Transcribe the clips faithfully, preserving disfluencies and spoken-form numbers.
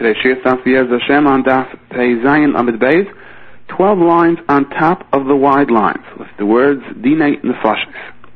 Today's shir starts with Yez Hashem on Daf Pei Zayin Amid Beis, twelve lines on top of the wide lines, with the words Dinei Nefashis.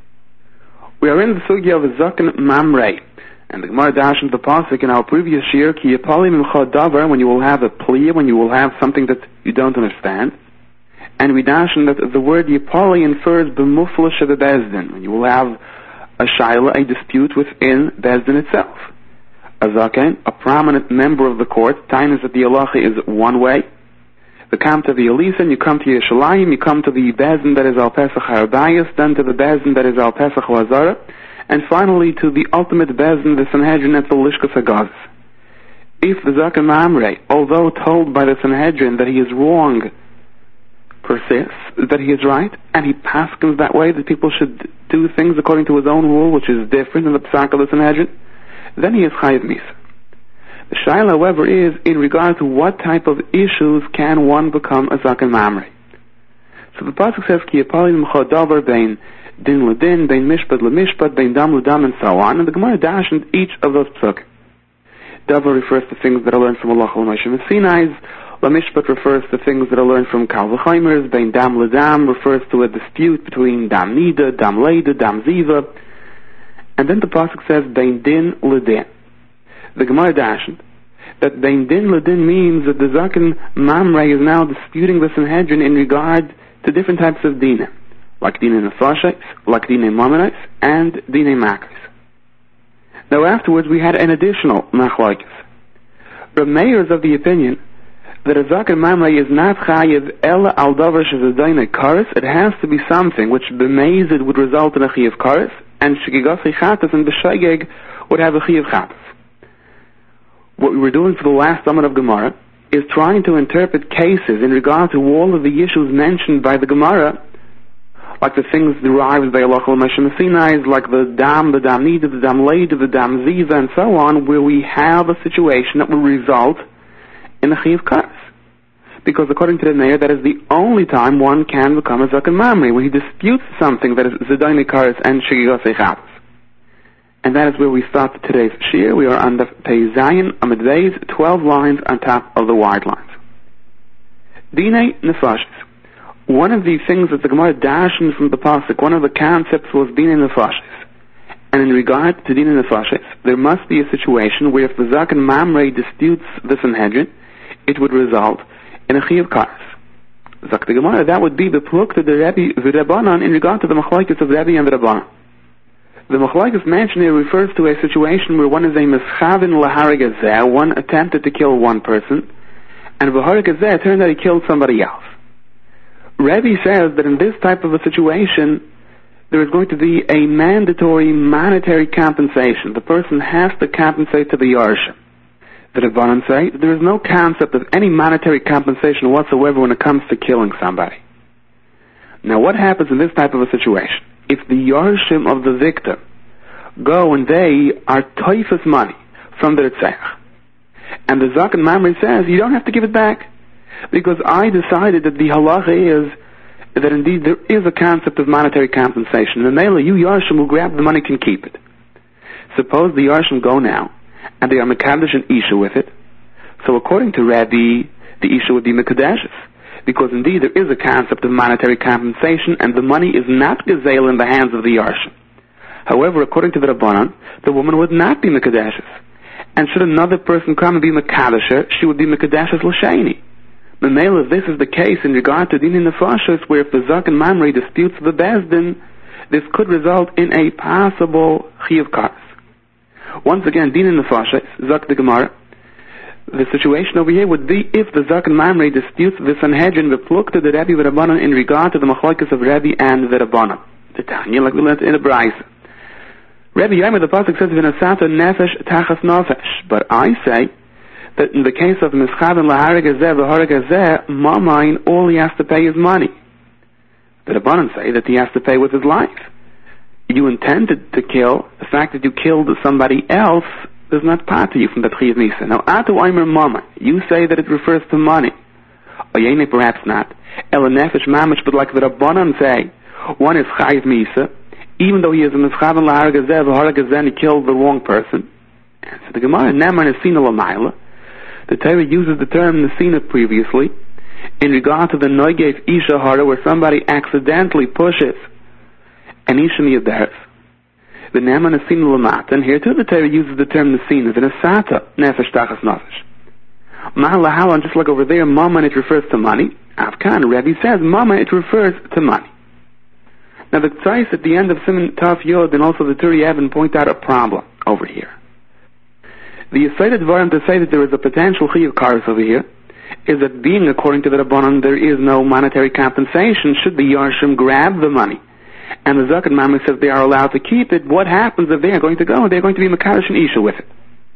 We are in the sugya of Zaken Mamrei, and the Gemara dashed the pasuk in our previous shir, Ki Yipali Mimcha Davar, when you will have a plea, when you will have something that you don't understand. And we dashed that the word Yipali infers B'mufla Shebe Bezdin, when you will have a shaila, a dispute within Bezdin itself. A zaken, a prominent member of the court, time is that the halacha is one way. You come to the Elisan, you come to Yeshalayim, you come to the Bezdin that is Al Pesach Harabayas, then to the Bezdin that is Al Pesach Lazara, and finally to the ultimate Bezdin, the Sanhedrin at the Lishkas Hagaz. If the Zaken Mamrei, although told by the Sanhedrin that he is wrong, persists that he is right, and he paskins that way, that people should do things according to his own rule, which is different than the Psak of the Sanhedrin, then he is Chayiv Misa. The shaila, however, is in regard to what type of issues can one become a Zaken Mamrei. So the pasuk says, Ki Yipali Mimcha Davar bein din l'din, bein mishpat l'mishpat, bein dam l'dam, and so on, and the Gemara dashed each of those psukim. Davar refers to things that are learned from Allah Moshe and Sinai's. L'mishpat refers to things that are learned from Kal V'chaimers. Bein dam l'dam refers to a dispute between dam nida, dam leida, dam ziva. And then the pasuk says, bein din l'din. The Gemara dashed that bein din l'din means that the Zaken Mamrei is now disputing the Sanhedrin in regard to different types of dina, like dina nefashis, like dina mamonis, and dina makris. Now afterwards we had an additional machlokes. Rav Meir is of the opinion that a Zaken Mamrei is not chayiv ela al davar shezadaina kares. It has to be something which b'meizid would result in a chayiv kares, and shigigasi chatas and b'shageg would have a chayiv chatas. What we were doing for the last summit of Gemara is trying to interpret cases in regard to all of the issues mentioned by the Gemara, like the things derived by Allah Moshe Sinai, like the dam, the dam nida, the dam leida, the dam ziva, and so on, where we have a situation that will result in a chayiv kares. Because according to the Meir, that is the only time one can become a Zaken Mamrei, when he disputes something that is zedayne kares and shigigase chatas. And that is where we start today's shir. We are on the Pei Zayin Amid Beis, twelve lines on top of the wide lines. Dinei Nefashis. One of the things that the Gemara dashed from the pasuk, one of the concepts was Dinei Nefashis. And in regard to Dinei Nefashis, there must be a situation where if the Zaken Mamrei disputes the Sanhedrin, it would result in a Chayiv Kares. Zak the Gemara, that would be the pluk to the Rebbe, the Rabbanan, in regard to the machlokes of Rebbe and the Rabbanan. The machlokes mentioned here refers to a situation where one is a mischavin laharig hazeh, one attempted to kill one person, and v'harig hazeh, it turned out he killed somebody else. Rebbe says that in this type of a situation, there is going to be a mandatory monetary compensation. The person has to compensate to the Yarshim. The Rabbanan say that there is no concept of any monetary compensation whatsoever when it comes to killing somebody. Now what happens in this type of a situation? If the Yarshim of the victim go and they are toifus money from the Ritzach, and the Zaken Mamrei says, you don't have to give it back, because I decided that the halacha is that indeed there is a concept of monetary compensation, and Mela, you Yarshim will grab the money, can keep it. Suppose the Yarshim go now, and they are Mekadesh and Isha with it, so according to Rabbi, the Isha would be Mekadeshes, because indeed there is a concept of monetary compensation, and the money is not gezel in the hands of the Yarshim. However, according to the Rabbanan, the woman would not be Mekadeshes, and should another person come and be Mekadesher, she would be Mekadeshes L'Sheni. Memela, if this is the case in regard to Dinei Nefashis, where if the Zaken Mamrei disputes the Bezdin, this could result in a possible Chayiv Kares. Once again, Dinei Nefashis, Zak the Gemara, the situation over here would be if the Zaken Mamrei disputes the Sanhedrin, the pluk to the Rebbe the Rabbanan in regard to the machlokes of Rebbe and the Rabbanan. The Tanya, like we learned in the Brayse. Rebbe Yomer, the pasuk says, "V'nasato nefesh tachas nefesh." But I say that in the case of mischav and laharig hazeh v'harig hazeh, mamayin, all he has to pay is money. The Rabbanan say that he has to pay with his life. You intended to kill. The fact that you killed somebody else does not part to you from that Chayiv Misa. Now, Atu Aimer Mama, you say that it refers to money. Oyene, perhaps not. Ela Nefesh Mamish, but like the Rabbanan say, one is Chayiv Misa, even though he is a Mischav and Lahar Gazeh, V'har Gazeh, and he killed the wrong person. And so the Gemara, Neman is Sina L'mayla, the Torah uses the term Nesina previously in regard to the Noigef Isha Hara, where somebody accidentally pushes an Isha Miyaderes. The Nema Nesina Lamat, and here too the Torah uses the term Nesina, the Nesata, Nefesh Tachas Nefesh. Mahala, just like over there, Mama, it refers to money. Afkan, Rebbe says, Mama, it refers to money. Now the Tzais at the end of Siman Taf Yod and also the Turi Even point out a problem over here. The Yisayid Dvarim to say that there is a potential Chiyuv Kares over here is that being according to the Rabbanan there is no monetary compensation should the Yarshim grab the money. And the Zakat Mamre says they are allowed to keep it. What happens if they are going to go and they are going to be Mekadosh and Isha with it?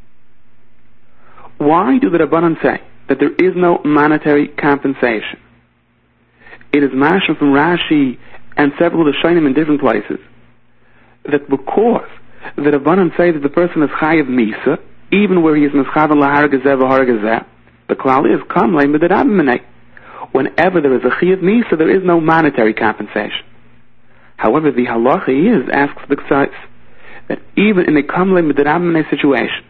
Why do the Rabbanan say that there is no monetary compensation? It is mashal from Rashi and several of the Shainim in different places that because the Rabbanan say that the person is Chayav Misa, even where he is Mischavan Lahar Gezeh V'Har Gezeh, the klal is Kam Leim B'Derab Menei. Whenever there is a Chayav Misa, there is no monetary compensation. However, the halacha is, asks the Ksais, that even in a Kam Leim B'Derab Menei situation,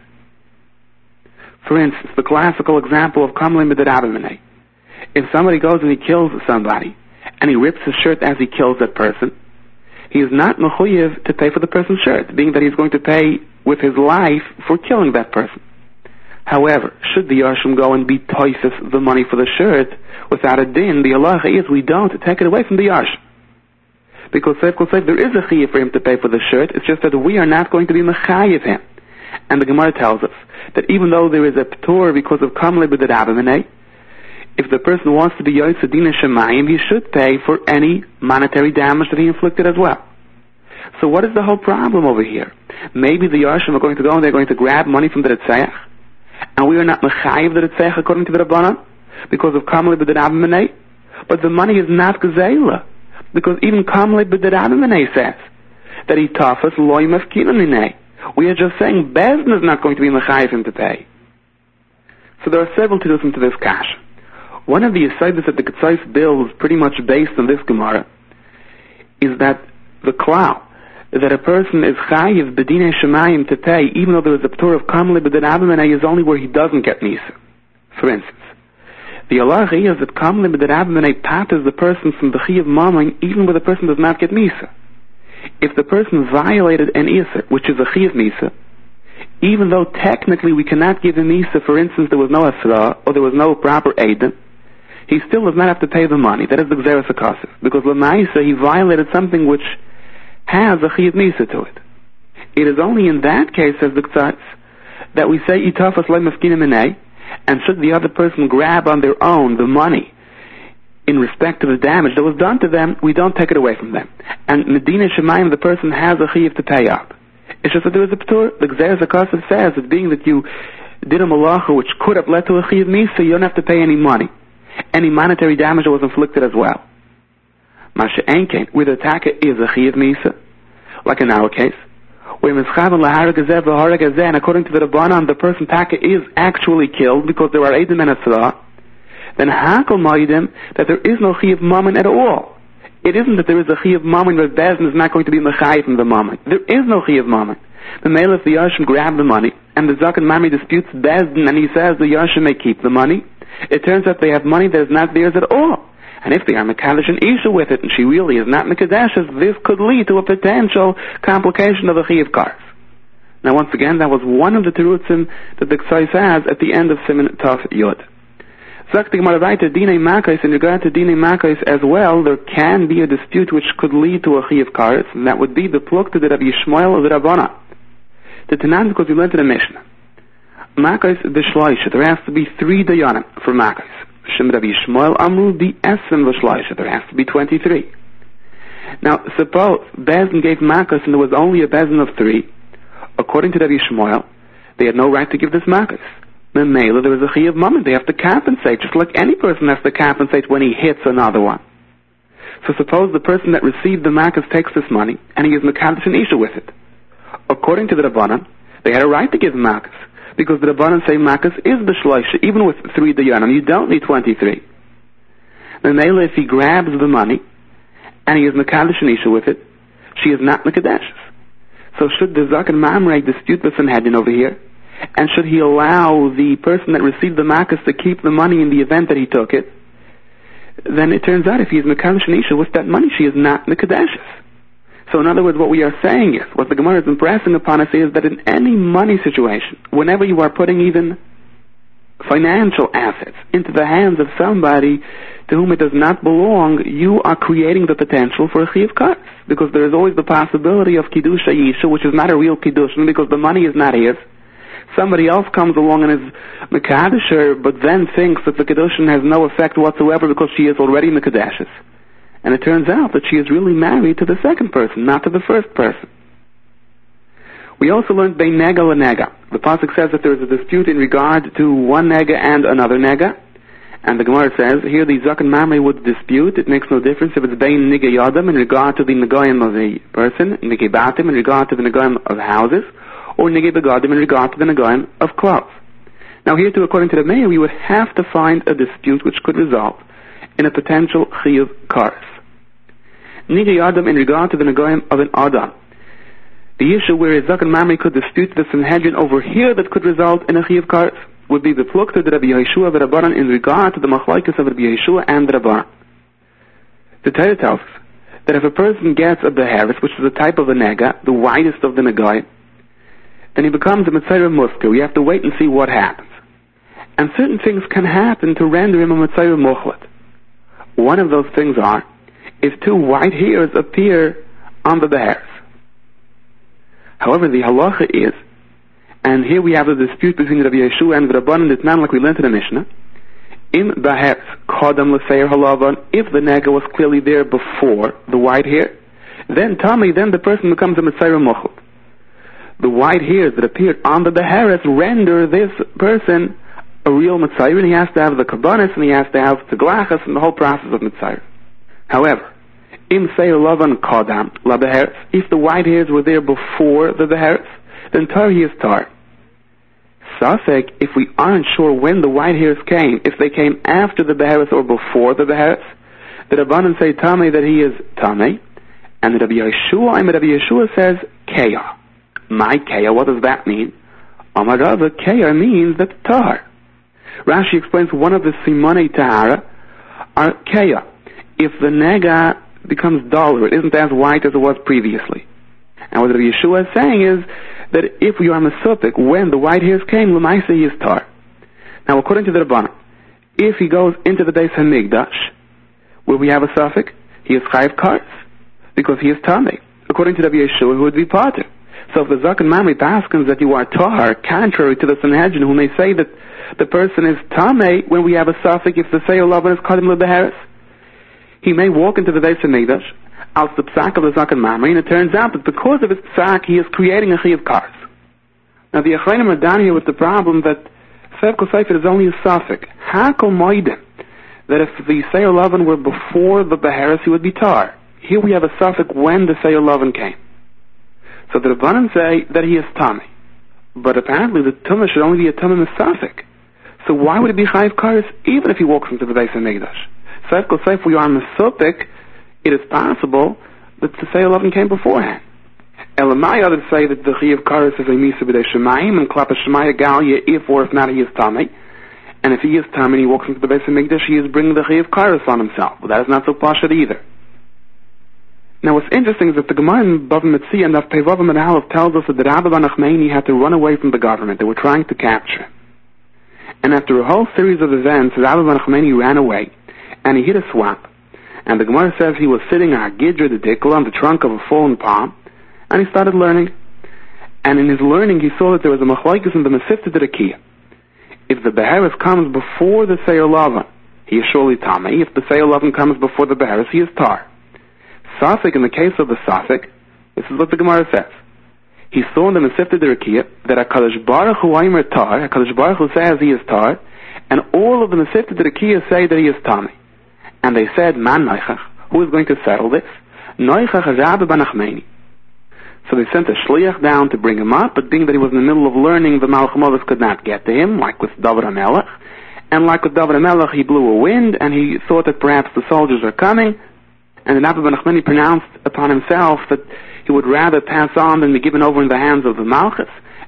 for instance, the classical example of Kam Leim B'Derab Menei, if somebody goes and he kills somebody, and he rips his shirt as he kills that person, he is not mechuyev to pay for the person's shirt, being that he's going to pay with his life for killing that person. However, should the Yarshim go and be toifus the money for the shirt, without a din, the halacha is we don't take it away from the Yarshim. Because Seif Kol Seif, there is a chiyuv for him to pay for the shirt, it's just that we are not going to be mechayev him. And the Gemara tells us that even though there is a p'tor because of Kam Leib B'Derab Menei, if the person wants to be Yotze Dina Shemayim, he should pay for any monetary damage that he inflicted as well. So what is the whole problem over here? Maybe the Yarshim are going to go and they're going to grab money from the Ritzeach, and we are not Mechayiv the Ritzeach according to the Rabbanan, because of Kam Leib B'Derab Menei, but the money is not Gezela, because even Kam Leib B'Derab Menei says that he tafas loy mafkina minei. We are just saying Bezdin is not going to be Mechayiv him to pay. So there are several to do to this kash. One of the asaidas that the Ketzais builds pretty much based on this Gemara is that the klal, that a person is chayiv b'dinei shemayim to pay, even though there is a p'tur of Kam Leib B'Derab Menei, is only where he doesn't get Nisa. For instance, the halacha is that Kam Leib B'Derab Menei patters the person from the Chiyuv Mamon even where the person does not get Nisa. If the person violated an Isser, which is a Chiyuv Nisa, even though technically we cannot give him Nisa, for instance, there was no Asra, or there was no proper Eidim, he still does not have to pay the money. That is the Gzeres HaKasef. Because L'maisa, he violated something which has a Chiyuv Nisa to it. It is only in that case, says the K'tzatz, that we say, Itafas Lei Mafkina Minei, and should the other person grab on their own the money in respect to the damage that was done to them, we don't take it away from them. And Medina Shemayim, the person has a Chiyuv to pay up. It's just that there is a P'tur. The Gzeres HaKasef says that being that you did a malacha which could have led to a Chiyuv Nisa, you don't have to pay any money. Any monetary damage that was inflicted as well. Masha Enkein, where the taka is a Chiyuv Misa, like in our case, where Mischavan Lahar Gezeh V'Har Gezeh, and according to the Rabbanan, the person taka is actually killed because there are Eidim and Asra, then Hakol Ma'idim, that there is no Chiyuv Mammon at all. It isn't that there is a Chiyuv Mammon where Bezdin is not going to be Mechayiv from the Mammon. There is no Chiyuv Mammon. The male of the Yarshim grab the money, and the Zakat Mamre disputes Bezdin, and he says the Yarshim may keep the money. It turns out they have money that is not theirs at all. And if they are Mekadosh and Isha with it, and she really is not Mekadeshes, this could lead to a potential complication of a Chiyuv Kares. Now once again, that was one of the terutzim that the Ksais has at the end of Siman Taf Yod. Sagt the Gemara weiter, Dinei Makos, in regard to Dinei Makos as well, there can be a dispute which could lead to a Chiyuv Kares, and that would be the pluk to the Rabbi Yishmael of the Rabbana. The Tanan, because we learned in the Mishnah. Makos the Shloisha, there has to be three dayanim for Makos. Shem Rabbi Yishmael Amru the Esem V'Shloisha, there has to be twenty-three. Now, suppose Bezdin gave Makos and there was only a Bezdin of three. According to Rabbi Yishmael, they had no right to give this Makos. Memela, there was a Chiyuv Mammon, they have to compensate, just like any person has to compensate when he hits another one. So suppose the person that received the Makos takes this money and he is Mekadosh and Isha with it. According to the Rabbanan, they had a right to give Makos, because the Rabbanan say Makos is the Shloisha, even with three dayanim, you don't need twenty-three. Memela, if he grabs the money and he is Mekadosh and Isha with it, she is not Mekadeshes. So should the Zakat Mamre dispute the Sanhedrin over here, And should he allow the person that received the makas to keep the money in the event that he took it, then it turns out if he is Mekadosh an Isha with that money, she is not Mekadeshes. So in other words, what we are saying is, what the Gemara is impressing upon us is that in any money situation, whenever you are putting even financial assets into the hands of somebody to whom it does not belong, you are creating the potential for a Chiyuv Kares. Because there is always the possibility of Kiddush Yisha, which is not a real Kiddush, because the money is not his. Somebody else comes along and is Mekadesher, but then thinks that the Kiddushin has no effect whatsoever because she is already Mekadeshes. And it turns out that she is really married to the second person, not to the first person. We also learned Bein Nega LeNega. The pasuk says that there is a dispute in regard to one nega and another nega. And the Gemara says, here the Zaken Mamre would dispute. It makes no difference if it's Bein Nega Yadam in regard to the Negoyim of the person, Nege Batim in regard to the Negoyim of houses, or Nege Begadim in regard to the Negoyim of clothes. Now here too, according to the Meir, we would have to find a dispute which could result in a potential Chiyuv Kares. Nege Yadam in regard to the Negoyim of an Adam. The issue where a Zaken Mamre could dispute the Sanhedrin over here that could result in a Chiyuv Kares would be the plukta de Rabbi Yeshua the Rabbanan in regard to the machlokes of Rabbi Yeshua and the Rabbanan. The Torah tells us that if a person gets a beheris, which is a type of a nega, the widest of the negai, then he becomes a Mitzayra Musker. We have to wait and see what happens. And certain things can happen to render him a Mitzayra Muchlet. One of those things are if two white hairs appear on the beheris. However, the halacha is, and here we have a dispute between Rabbi Yeshua and the Rabbanan, it's not like we learned in the Mishnah. In Bahetz, Kodam L'Seir Halavan, if the nega was clearly there before the white hair, then Tami, then the person becomes a Mitzayra Muchlet. The white hairs that appeared on the Beheres render this person a real Mitzayra, and he has to have the Kabbanis, and he has to have the Glachas, and the whole process of Mitzayra. However, in Seir Lavan Kodam La Beheres, if the white hairs were there before the Beheres, then tar he is tar. Safek, if we aren't sure when the white hairs came, if they came after the Beheres or before the Beheres, the Rabbanan say Tameh that he is Tameh, and the Rabbi Yeshua, and the Rabbi Yeshua says Keah. My Keah, what does that mean? Amar Rava, Keah means that tar. Rashi explains one of the Simonei Tahara are Keah. If the nega becomes duller, it isn't as white as it was previously. And what Rabbi Yeshua is saying is that if we are Mesupik, when the white hairs came, Lamaisa he is tar. Now according to the Rabbanan, if he goes into the Beis HaMikdash, where we have a suffix, he is Chayiv Kares, because he is Tameh. According to Rabbi Yeshua, who would be Pater. So if the Zaken Mamre paskins that you are Tahar, contrary to the Sanhedrin, who may say that the person is Tameh when we have a suffix, if the Seir Lavan is Kadim Lebeheres, he may walk into the Beis HaMikdash, out the psak of the Zaken Mamre, and it turns out that because of his psak, he is creating a Chiyuv Kares. Now the Achronim are down here with the problem that Sefko Sefer is only a suffix. Hakol Moedim, that if the Seir Lavan were before the Beheres, he would be tar. Here we have a suffix when the Seir Lavan came. So the Rabbanan say that he is Tameh. But apparently the Tumah should only be a Tumah Mesafik. So why would it be Chayiv Kares even if he walks into the Beis HaMikdash? Sefko Sefer, we are Mesupik, it is possible that the Seir Lavan came beforehand. Elamai others say that the Chiyuv Kares is a Misa B'dei Shemayim, and Klapa Shemaya Galia, if or if not he is Tameh. And if he is Tameh and he walks into the Beis HaMikdash, he is bringing the Chiyuv Kares on himself. But that is not so pashut either. Now what's interesting is that the Gemara in Bava Metzia and Daf Pevav and Aleph tells us that the Rabbi Bar Nachmani had to run away from the government. They were trying to capture him. And after a whole series of events, Rabbi Bar Nachmani ran away, and he hit a swamp. And the Gemara says he was sitting on a Gidra, the Dikla, on the trunk of a fallen palm, and he started learning. And in his learning, he saw that there was a machlokes in the Mesifta D'Rakiyah. If the Beheres comes before the Seir Lavan, he is surely Tameh. If the Seir Lavan comes before the Beheres, he is tar. Safek, in the case of the Safek, this is what the Gemara says. He saw in the Mesifta D'Rakiyah that HaKadosh Baruch Hu Aimer tar, HaKadosh Baruch Hu says he is tar, and all of the Mesifta D'Rakiyah say that he is Tameh. And they said, Man Noichach, who is going to settle this? Noichach Rabbi Bar Nachmani. So they sent a shliach down to bring him up, but being that he was in the middle of learning, the Malach Molis could not get to him, like with David HaMelech. And like with David HaMelech, he blew a wind, and he thought that perhaps the soldiers are coming, and the Rabbi Bar Nachmani pronounced upon himself that he would rather pass on than be given over in the hands of the Malchus,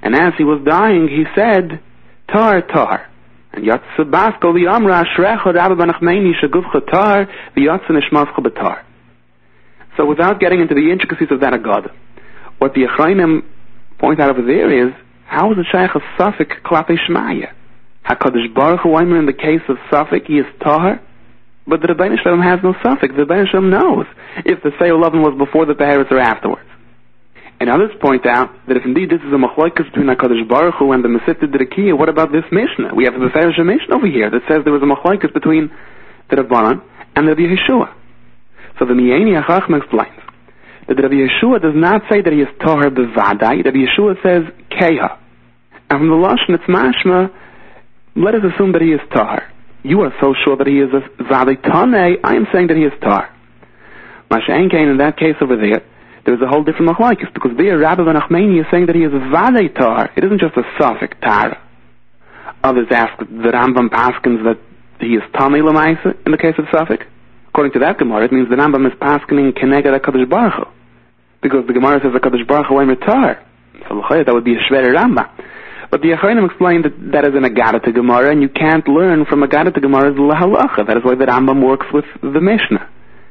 And as he was dying, he said, Tar, Tar. And Yatsa Basko V'Amra Ashrecha Rabba Banachmeini Shagufcha Tar V'Yatsa Nishmascha B'Tar. So without getting into the intricacies of that agad, what the Achrayim point out over there is, how is the Shaykh of Safik Klape Shmaya? HaKadosh Baruch Hu, in the case of Safik, he is Tahar, but the Rebbeinu Shalom has no Safik. The Rebbeinu Shalom knows if the Seyul Lovin was before the Beheres or afterwards. And others point out that if indeed this is a machlokes between HaKadosh Baruch Hu and the Mesivta D'Rekiya, what about this Mishnah? We have the Beferish Mishnah over here that says there was a machlokes between the Rabbanan and the Rabbi Yeshua. So the Miyeni HaChacham explains that Rabbi Yeshua does not say that he is Tahar B'Vadai. Rabbi Yeshua says Keha. And from the Lashon it's mashma, let us assume that he is Tahar. You are so sure that he is a Vadai Tanei, I am saying that he is Tahar. Masha'en Kain, in that case over there, there is a whole different machlokes, because there Rabbi Banachmeini is saying that he is a Vadai Tahar. It isn't just a Safik Tahar. Others ask the Rambam Paskins that he is Tanei L'maisa in the case of Safik. According to that Gemara, it means the Rambam is paskening Keneged HaKadosh Baruch Hu, because the Gemara says HaKadosh Baruch Hu Eimer Tar. So that would be a Shver Rambam. But the Achronim explained that that is an Agada to Gemara, and you can't learn from Agada to Gemara the Halacha. That is why the Rambam works with the Mishnah.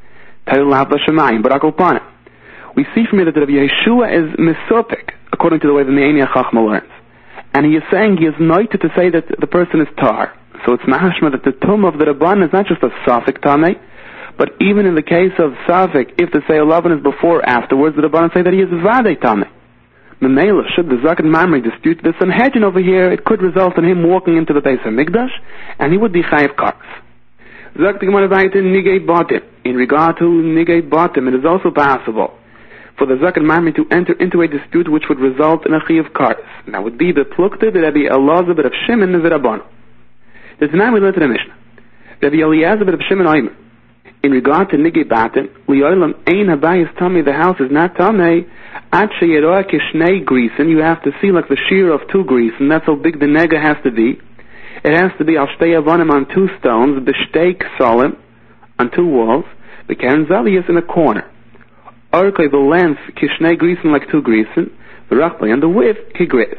But we see from here that Rabbi Yeshua is Misopik, according to the way the Me'eni HaChachma learns. And he is saying, he is noited to say that the person is Tar. So it's Mahashma that the Tum of the Rabban is not just a Safik Tanei, but even in the case of Safik, if the Seyul Lovin is before or afterwards, the Rabbanan say that he is Vadei Tamei. Memela, should the Zaken Mamre dispute the Sanhedrin over here, it could result in him walking into the Beis HaMikdash, and he would be Chayav Kars. Zak the Gemara weiter, Nigei Batim. In regard to Nigei Batim, it is also possible for the Zaken Mamre to enter into a dispute which would result in a Chayav Kars. And that would be the Plukta, the Rabbi Elazar of Shimon, the Rabban. This is now we learned in the Mishnah. Rabbi Eliezer of Shimon Oimer. In regard to Nigei Batim, Liolam Ein Habayis Tamei, the house is not Tamei, Ad Sheyeroa Kishnei Grisen, you have to see like the shear of two grisen, that's how big the nega has to be. It has to be Al Shtei Avonim on two stones, B'Shtei Ksalim, on two walls, the Karen Zaviyas in a corner. Orkei, the length, Kishnei Grisen, like two grisen, the Rachbay, and the width, Kigris.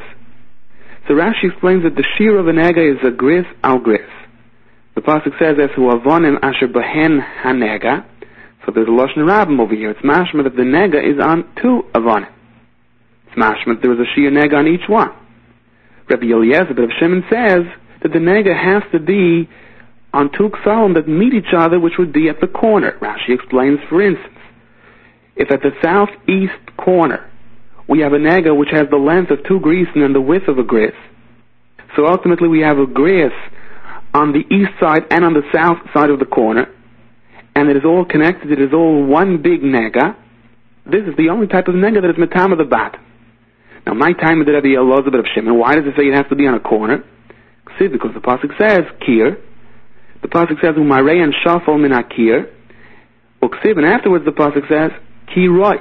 So Rashi explains that the shear of a nega is a gris al gris. The pasuk says, "As hu avonim asher behen hanega." So there's a lashon rabbim over here. It's mashma that the nega is on two avonim. It's mashma that there was a shir nega on each one. Rabbi Eliezer of Shimon says that the nega has to be on two ksalim that meet each other, which would be at the corner. Rashi explains, for instance, if at the southeast corner we have a nega which has the length of two grisen and the width of a gris, so ultimately we have a gris on the east side and on the south side of the corner, and it is all connected, it is all one big nega. This is the only type of nega that is metam of the bat. Now, my time of the Rabbi Elazar of Shimon, why does it say it has to be on a corner? See, because the pasuk says kir. The pasuk says umarei and shafal min hakir. Uksiv, and afterwards the pasuk says ki rois.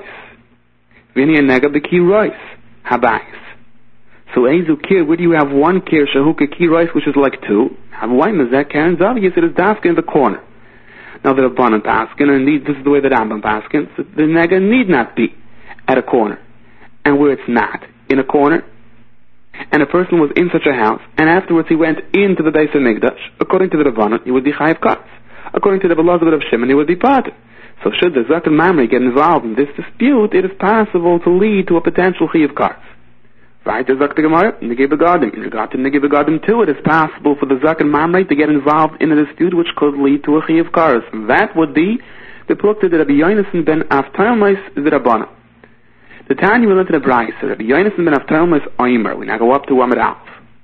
Vini a nega b'ki rois habayis. So ezu kir, where do you have one kir shahuka ki rois, which is like two? Why is that Karen Zaviyas? It is dafka in the corner. Now the Rabbanan Paskin, and indeed this is the way the Rambam Paskin, the nega need not be at a corner. And where it's not in a corner, and a person was in such a house, and afterwards he went into the Beis HaMikdash, according to the Rabbanan, he would be Chayav Kars. According to the Elazar of Shimon, he would be Pater. So should the Zaken Mamre get involved in this dispute, it is possible to lead to a potential Chayav Kars. Right, the Zaken Gemara, Nigei Begadim. In regard to Nigei Begadim too, it is possible for the Zaken Mamre to get involved in a dispute which could lead to a Chayav Kars. That would be the Plukta that Rabbi Yonasan ben Avtalmais the Rabbana. The Tanya we learned in the Brayso, Rabbi Yonasan ben Avtalmais Oimer. We now go up to Amid Alf.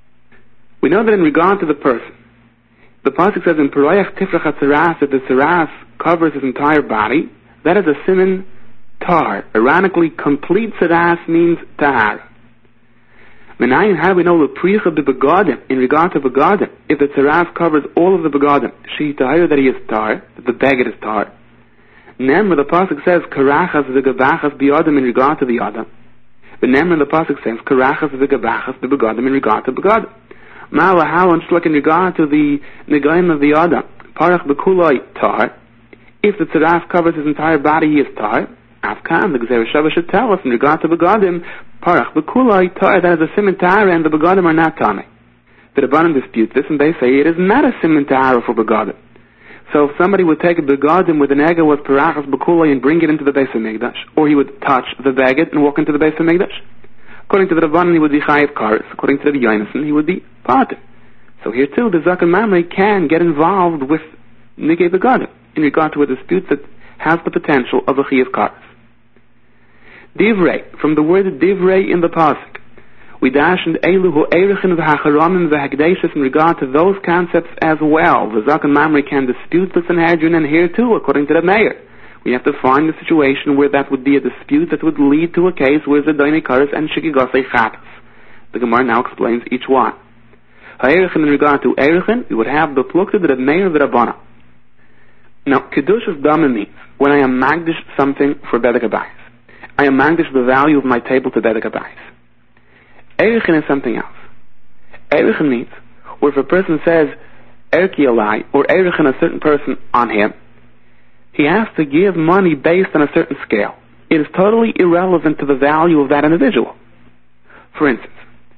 We know that in regard to the person, the pasuk says in Peroyach Tifrach HaTzaras that the Tzaras covers his entire body. That is a siman tar. Ironically, complete Tzaras means tahar. Menayin, how do we know the pricha of the begadim in regard to begadim? If the tzaras covers all of the begadim, she tahir that he is tar, that the beggar is tar. Nemra, the pasuk says karachas v'gabachas biyadim in regard to the adam. But Nemra, the pasuk says karachas v'gabachas begadim in regard to begadim. Mala, how and like in regard to the negaim of the adam, parach bekulai tar. If the tzaras covers his entire body, he is tar. Afkan, the Gzera Shava should tell us in regard to begadim, parach b'kulai tar, that is a siman tahara, and the begadim are not tamei. The Rabbanan dispute this, and they say it is not a siman tahara for begadim. So if somebody would take a begadim with an ega was parachas b'kulai and bring it into the Beis HaMikdash, or he would touch the baguette and walk into the Beis HaMikdash, according to the Rabbanan he would be chayiv kares. According to the Yonason he would be pater. So here too the Zaken Mamre can get involved with nigei begadim in regard to a dispute that has the potential of a chayiv kares. Divrei, from the word divrei in the pasuk, we dash and elu hu erechin v'hacharamim v'hakdeshes in regard to those concepts as well. The Zaken Mamre can dispute the Sanhedrin, and here too, according to the mayor, we have to find a situation where that would be a dispute that would lead to a case where Zedonei Kares and Shikigosei Chatas. The Gemara now explains each one. Ha'erechin in regard to erechin, we would have the plukta the mayor v'Rabbana. Now, Kedushas Dama means when I am magdish something for Bedek Habayis. I am magdish the value of my table to Bedek Habayis. Erechin is something else. Erechin means where if a person says Erki Alai or Erechin a certain person on him, he has to give money based on a certain scale. It is totally irrelevant to the value of that individual. For instance,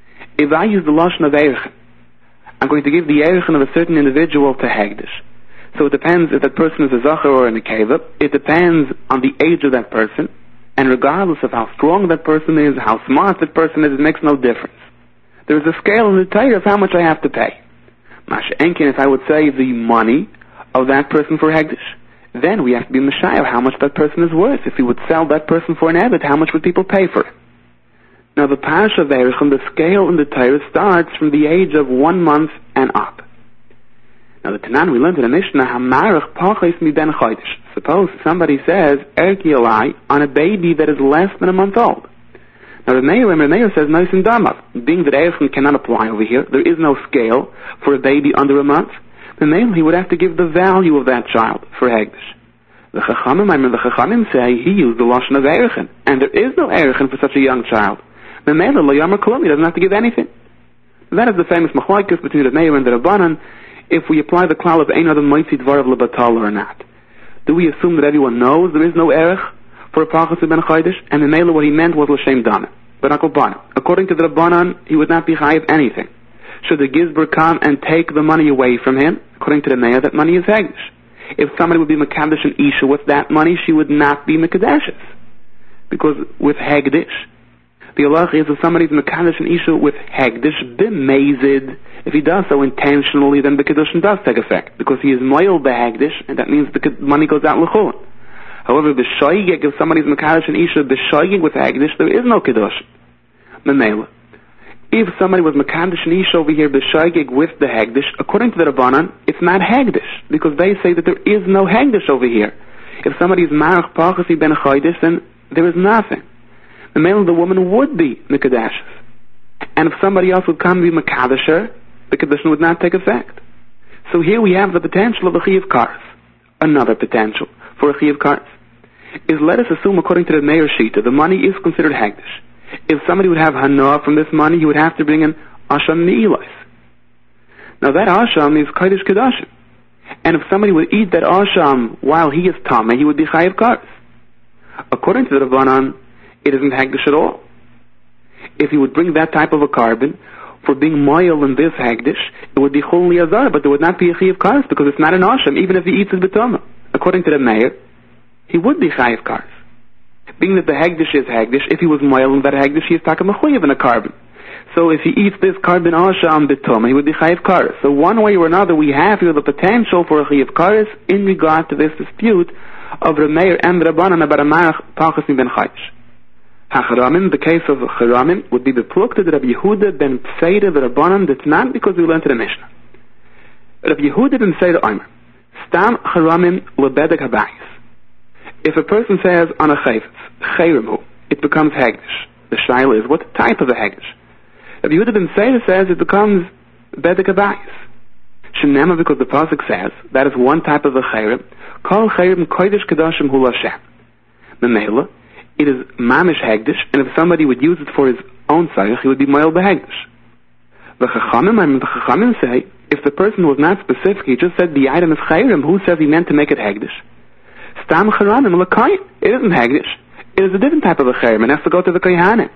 if I use the lashon of Erechin, I'm going to give the Erechin of a certain individual to Hegdish. So it depends if that person is a Zachar or a Nekeva. It depends on the age of that person. And regardless of how strong that person is, how smart that person is, it makes no difference. There is a scale in the Torah of how much I have to pay. Masha Enkin, if I would say the money of that person for Hegdish, then we have to be Messiah how much that person is worth. If we would sell that person for an Ebed, how much would people pay for it? Now the Pasha of Erechin, the scale in the Torah starts from the age of one month and up. Now the Tanan we learned in the Mishnah, Hamarach Pachis mi ben Chodesh. Suppose somebody says Erki Alai on a baby that is less than a month old. Now the Meir, the Meir says Nois and Damav. Being that Erechin cannot apply over here, there is no scale for a baby under a month. The Meir, he would have to give the value of that child for Hegdish. The Chachamim, I mean the Chachamim say he used the lashon of Erechin, and there is no Erechin for such a young child. The Meir, Lo Yomer Kolom, he doesn't have to give anything. That is the famous machlokes between the Meir and the Rabbanan. If we apply the klal of Ein Adam Moitzi Dvarav Lebatal or not, do we assume that everyone knows there is no erech for a Pachas ben Chodesh, and the Mela what he meant was L'Shem Dana, but Akobana? According to the Rabbanan, he would not be chayiv anything. Should the Gizber come and take the money away from him? According to the Meir, that money is Hegdish. If somebody would be Mekadesh and Isha with that money, she would not be Mekadeshes. Because with Hegdish, the Allah is if somebody's Mekadesh and Isha with Hegdish, b'mezid, if he does so intentionally, then the Kedushin does take effect, because he is moil b'Hegdish, and that means the money goes out l'chulin. However, b'shoigig, if somebody's Mekadesh and Isha b'shoigig with Hegdish, there is no Kedushin. Memela. If somebody was Mekadesh and Isha over here b'shoigig with the Hegdish, according to the Rabbanan, it's not Hegdish, because they say that there is no Hegdish over here. If somebody is Marach Pachasi ben Chodesh, then there is nothing. The male of the woman would be Mekadeshes. And if somebody else would come and be Mekadesher, the Kedushin would not take effect. So here we have the potential of a Chiyav Kares. Another potential for a Chiyav Kares is, let us assume, according to the Meir Shita, the money is considered Hegdish. If somebody would have Hana from this money, he would have to bring in Asham Mi'ilas. Now that Asham is Kodesh Kedashim. And if somebody would eat that Asham while he is Tameh, he would be Chayav Kares. According to the Rabbanan, it isn't Hegdish at all. If he would bring that type of a carbon for being moil in this Hegdish, it would be Chol Liyazar, but there would not be a Chiyav Kares because it's not an Asham, even if he eats his B'toma. According to the Meir, he would be Chayav Kares. Being that the Hegdish is Hegdish, if he was moil in that Hegdish, he is Taka Mechuyev in a carbon. So if he eats this carbon Asham B'toma, he would be Chayav Kares. So one way or another, we have here the potential for a Chiyav Kares in regard to this dispute of the Meir and the Rabbanan about a Marach Pachas ben Chodesh. HaCharamim, the case of Charamim, would be the plukta that Rabbi Yehuda ben Pseida the Rabbanan, that's not because we learned in the Mishnah. Rabbi Yehuda ben Pseida Omer, Stam Charamim lebedek habayis. If a person says on a chayvetz, chayrimhu, it becomes Hegdish. The shaila is, what type of a Hegdish? Rabbi Yehuda ben Pseida says it becomes bedek habayis. Shenema, because the pasuk says, that is one type of a chayrim, kol chayrim kodesh kedashim hu l'Hashem. Memela, it is mamish Hegdish, and if somebody would use it for his own tzarich, he would be moil b'Hegdish. The Chachamim, I mean, the Chachamim say, if the person was not specific, he just said the item is chayrim, who says he meant to make it Hegdish? Stam charamim l'kayim. It isn't Hegdish. It is a different type of a chayrim, and has to go to the kohanim.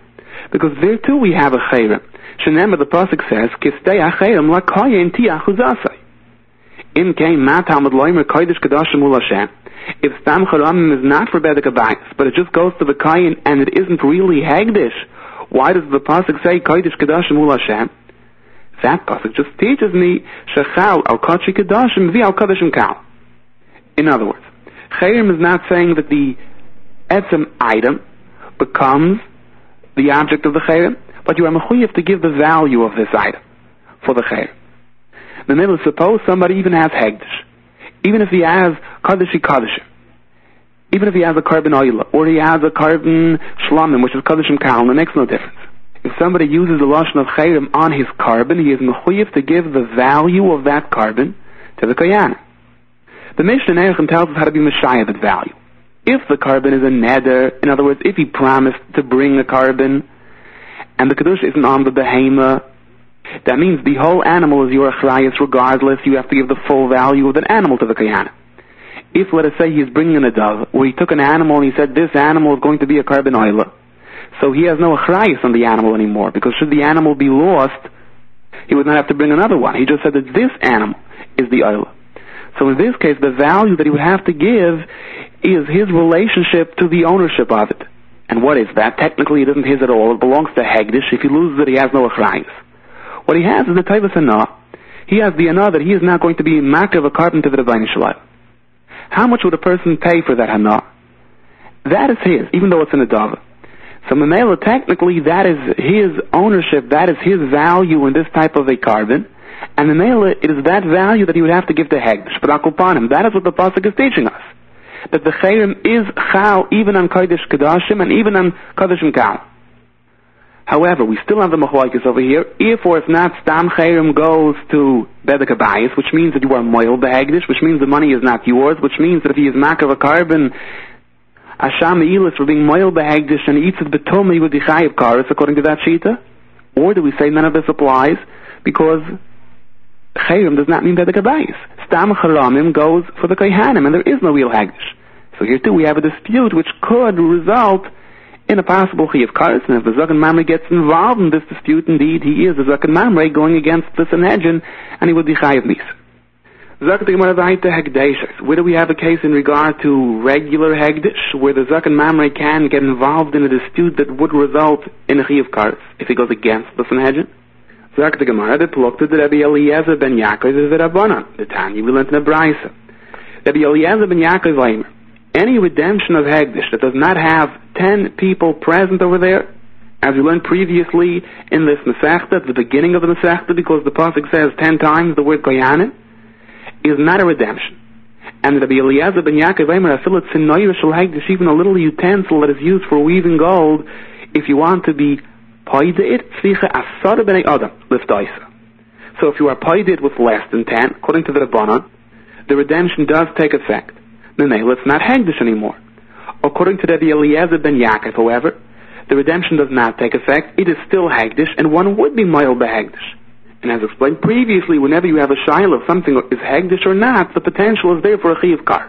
Because there too we have a chayrim. Shenemar, the pasuk says, Kistei achayrim la koyin tiachuzasai. In came ma talmud loimer kodesh kadashim ul Hashem. If stam charamim is not for bedek abayis, but it just goes to the koyin and it isn't really hegdish, why does the pasuk say kodesh kadashim ul Hashem? That pasuk just teaches me shechal al kachi kadashim vi al kadashim kal. In other words, chayrim is not saying that the etzem item becomes the object of the chayrim, but you are mechuyev to give the value of this item for the chayrim. The middle, suppose somebody even has hegdish, even if he has kadoshi kadashim, even if he has a carbon oil, or he has a carbon shlamim, which is kadashim kal, it makes no difference. If somebody uses the lashon of chayrim on his carbon, he is mechuyev to give the value of that carbon to the koyanim. The Mishnah in Erechem tells us how to be meshayah that value. If the carbon is a neder, in other words, if he promised to bring a carbon, and the kedusha isn't on the behema, that means the whole animal is your achrayus regardless. You have to give the full value of that animal to the koyanim. If, let us say, he's bringing a dove, where he took an animal and he said, this animal is going to be a carbon oila, so he has no achrayus on the animal anymore, because should the animal be lost, he would not have to bring another one. He just said that this animal is the oila. So in this case, the value that he would have to give is his relationship to the ownership of it. And what is that? Technically, it isn't his at all. It belongs to Hegdish. If he loses it, he has no achrayus. What he has is the Taivas Hanah. He has the Hanah that he is not going to be makar of a carbon to the Rebbeinu Shalom. How much would a person pay for that Hanah? That is his, even though it's in a dava. So Mamela, technically, that is his ownership. That is his value in this type of a carbon. And Mamela, it is that value that he would have to give to Hegdish. But Akupanim, that is what the pasuk is teaching us. That the chayrim is chal even on kodesh kadashim and even on kadashim kal. However, we still have the machlokes over here. If or if not, stam chayrim goes to bedek abayis, which means that you are moil behegdish, which means the money is not yours, which means that if he is makav a carbon, asham eilis for being moil behegdish and he eats it betum, he would be chayiv karis according to that shita. Or do we say none of this applies because chayrim does not mean bedek abayis? Stam charamim goes for the kohanim, and there is no real hagdish. So here too we have a dispute which could result in a possible chiyuv kares, and if the Zaken Mamre gets involved in this dispute, indeed he is the Zaken Mamre going against the Sanhedrin, and he would be chayiv misa. Zaken Gemara vayta hegdeshes. Where do we have a case in regard to regular hegdish, where the Zaken Mamre can get involved in a dispute that would result in a chiyuv kares if he goes against the Sanhedrin? Sagt the Gemara, that plukte the Rabbi Eliezer ben Yaakov is the Rabbanan. The Tanya we learned in the Braisa. Rabbi Eliezer ben Yaakov Eimer. Any redemption of Hegdish that does not have ten people present over there, as we learned previously in this Masechta, at the beginning of the Masechta, because the pasuk says ten times the word Koyanim, is not a redemption. And Rabbi Eliezer ben Yaakov Eimer, afilat sinoyer shel Hegdish, even a little utensil that is used for weaving gold, if you want to be paid it, tzricha asara b'nei adam liftaisa. So if you are paid it with less than ten, according to the Rabbanan, the redemption does take effect. Memela, it's not hegdish anymore. According to Rabbi Eliezer ben Yaakov, however, the redemption does not take effect. It is still hegdish, and one would be moil behegdish. And as explained previously, whenever you have a shaila of something is hegdish or not, the potential is there for a chiyuv kares.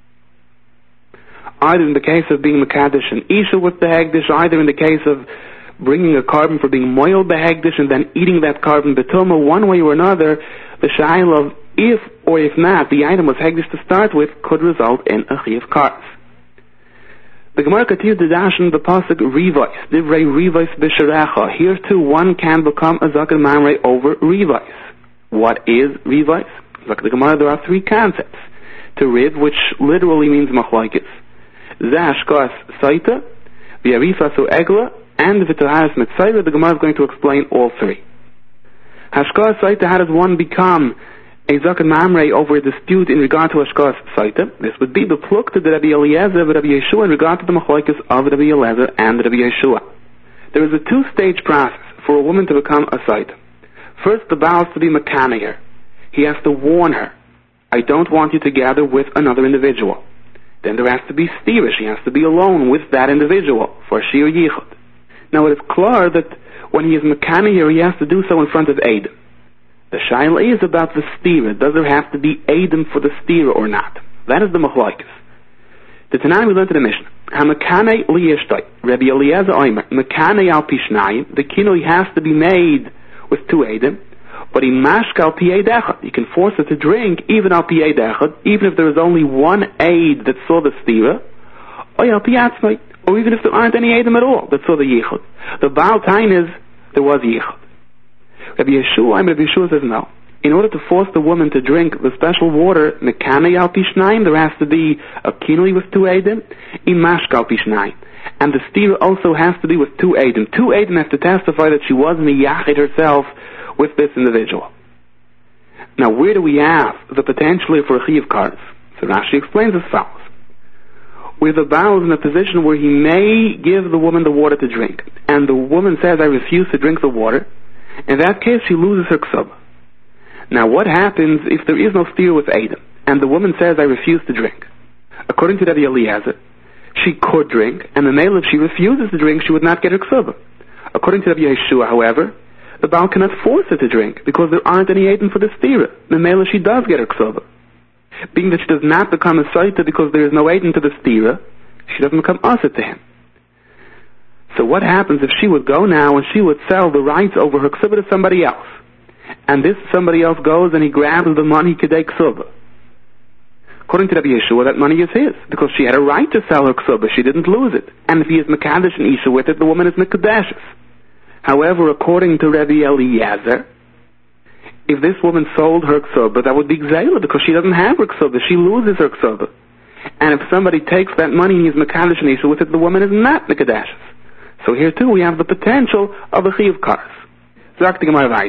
Either in the case of being mekadesh and isha with the hegdish, either in the case of bringing a carbon for being moil behegdish and then eating that carbon betuma, one way or another, the shaila of if or if not the item was hegdish to start with could result in a chiyuv kares. The Gemara continues to dash in the pasuk rivais, divrei rivais b'sharecha. Here too one can become a zaken mamre over rivais. What is rivais? Like the Gemara, there are three concepts. To riv, which literally means machlokes, zashkas saita, v'arifas egla, and v'taharas mitzayra. The Gemara is going to explain all three. Hashkas saita, how does one become a zaken mamre over a dispute in regard to hashkas saita? This would be the pluk to the Rabbi Eliezer, Rabbi Yeshua in regard to the machlokes of Rabbi Eliezer and Rabbi Yeshua. There is a two-stage process for a woman to become a saita. First, the vow has to be mekaniher. He has to warn her, I don't want you to gather with another individual. Then there has to be stirish. He has to be alone with that individual for shir yichud. Now it is clear that when he is mekaniher, he has to do so in front of Eidim. The shaila is about the stira. Does there have to be Eidim for the stira or not? That is the machlokes. The Tanai we learned in the Mishnah. Hamakane liyishtoi. Rabbi Eliezer Omer. Makane al pishnayim. The kinoi has to be made with two edim. But in mashka al piyei dechad. You can force it to drink even al piyei dechad. Even if there is only one aid that saw the stira. Or al piyatzmai. Or even if there aren't any edim at all that saw the yichud. The Baal Tain is there was yichud. Rabbi Yeshua, Rabbi Yeshua says no. In order to force the woman to drink the special water, mekane al pishnayim, there has to be a kinui with two edim, imashka al pishnayim. And the stira also has to be with two edim. Two edim have to testify that she was miyachid herself with this individual. Now, where do we have the potential for a chiyav kares? So Rashi explains as follows. Where the Baal is in a position where he may give the woman the water to drink, and the woman says, I refuse to drink the water, in that case she loses her ksubah. Now what happens if there is no stira with Adam, and the woman says, I refuse to drink? According to Rabbi Eliezer, she could drink, and the male, if she refuses to drink, she would not get her ksubah. According to Rabbi Yeshua, however, the Baal cannot force her to drink, because there aren't any Adam for the stira. The male, she does get her ksubah. Being that she does not become a saita because there is no Adam to the stira, she doesn't become asa to him. So what happens if she would go now and she would sell the rights over her ksubah to somebody else? And this somebody else goes and he grabs the money kedei ksubah. According to Rabbi Yeshua, that money is his, because she had a right to sell her ksubah. She didn't lose it. And if he is mekadesh and isha with it, the woman is mekadeshes. However, according to Rabbi Eliezer, if this woman sold her ksubah, that would be gzeila, because she doesn't have her ksubah. She loses her ksubah. And if somebody takes that money and he's mekadesh and isha with it, the woman is not mekadeshes. So here too we have the potential of a chiyav kares. We have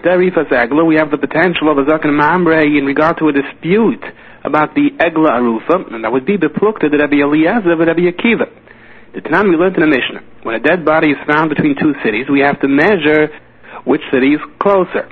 the potential of a zaken mamre in regard to a dispute about the egla arufa, and that would be beplukta the Rabbi Eliezer and Rabbi Akiva. The Tanan we learned in the Mishnah. When a dead body is found between two cities, we have to measure which city is closer.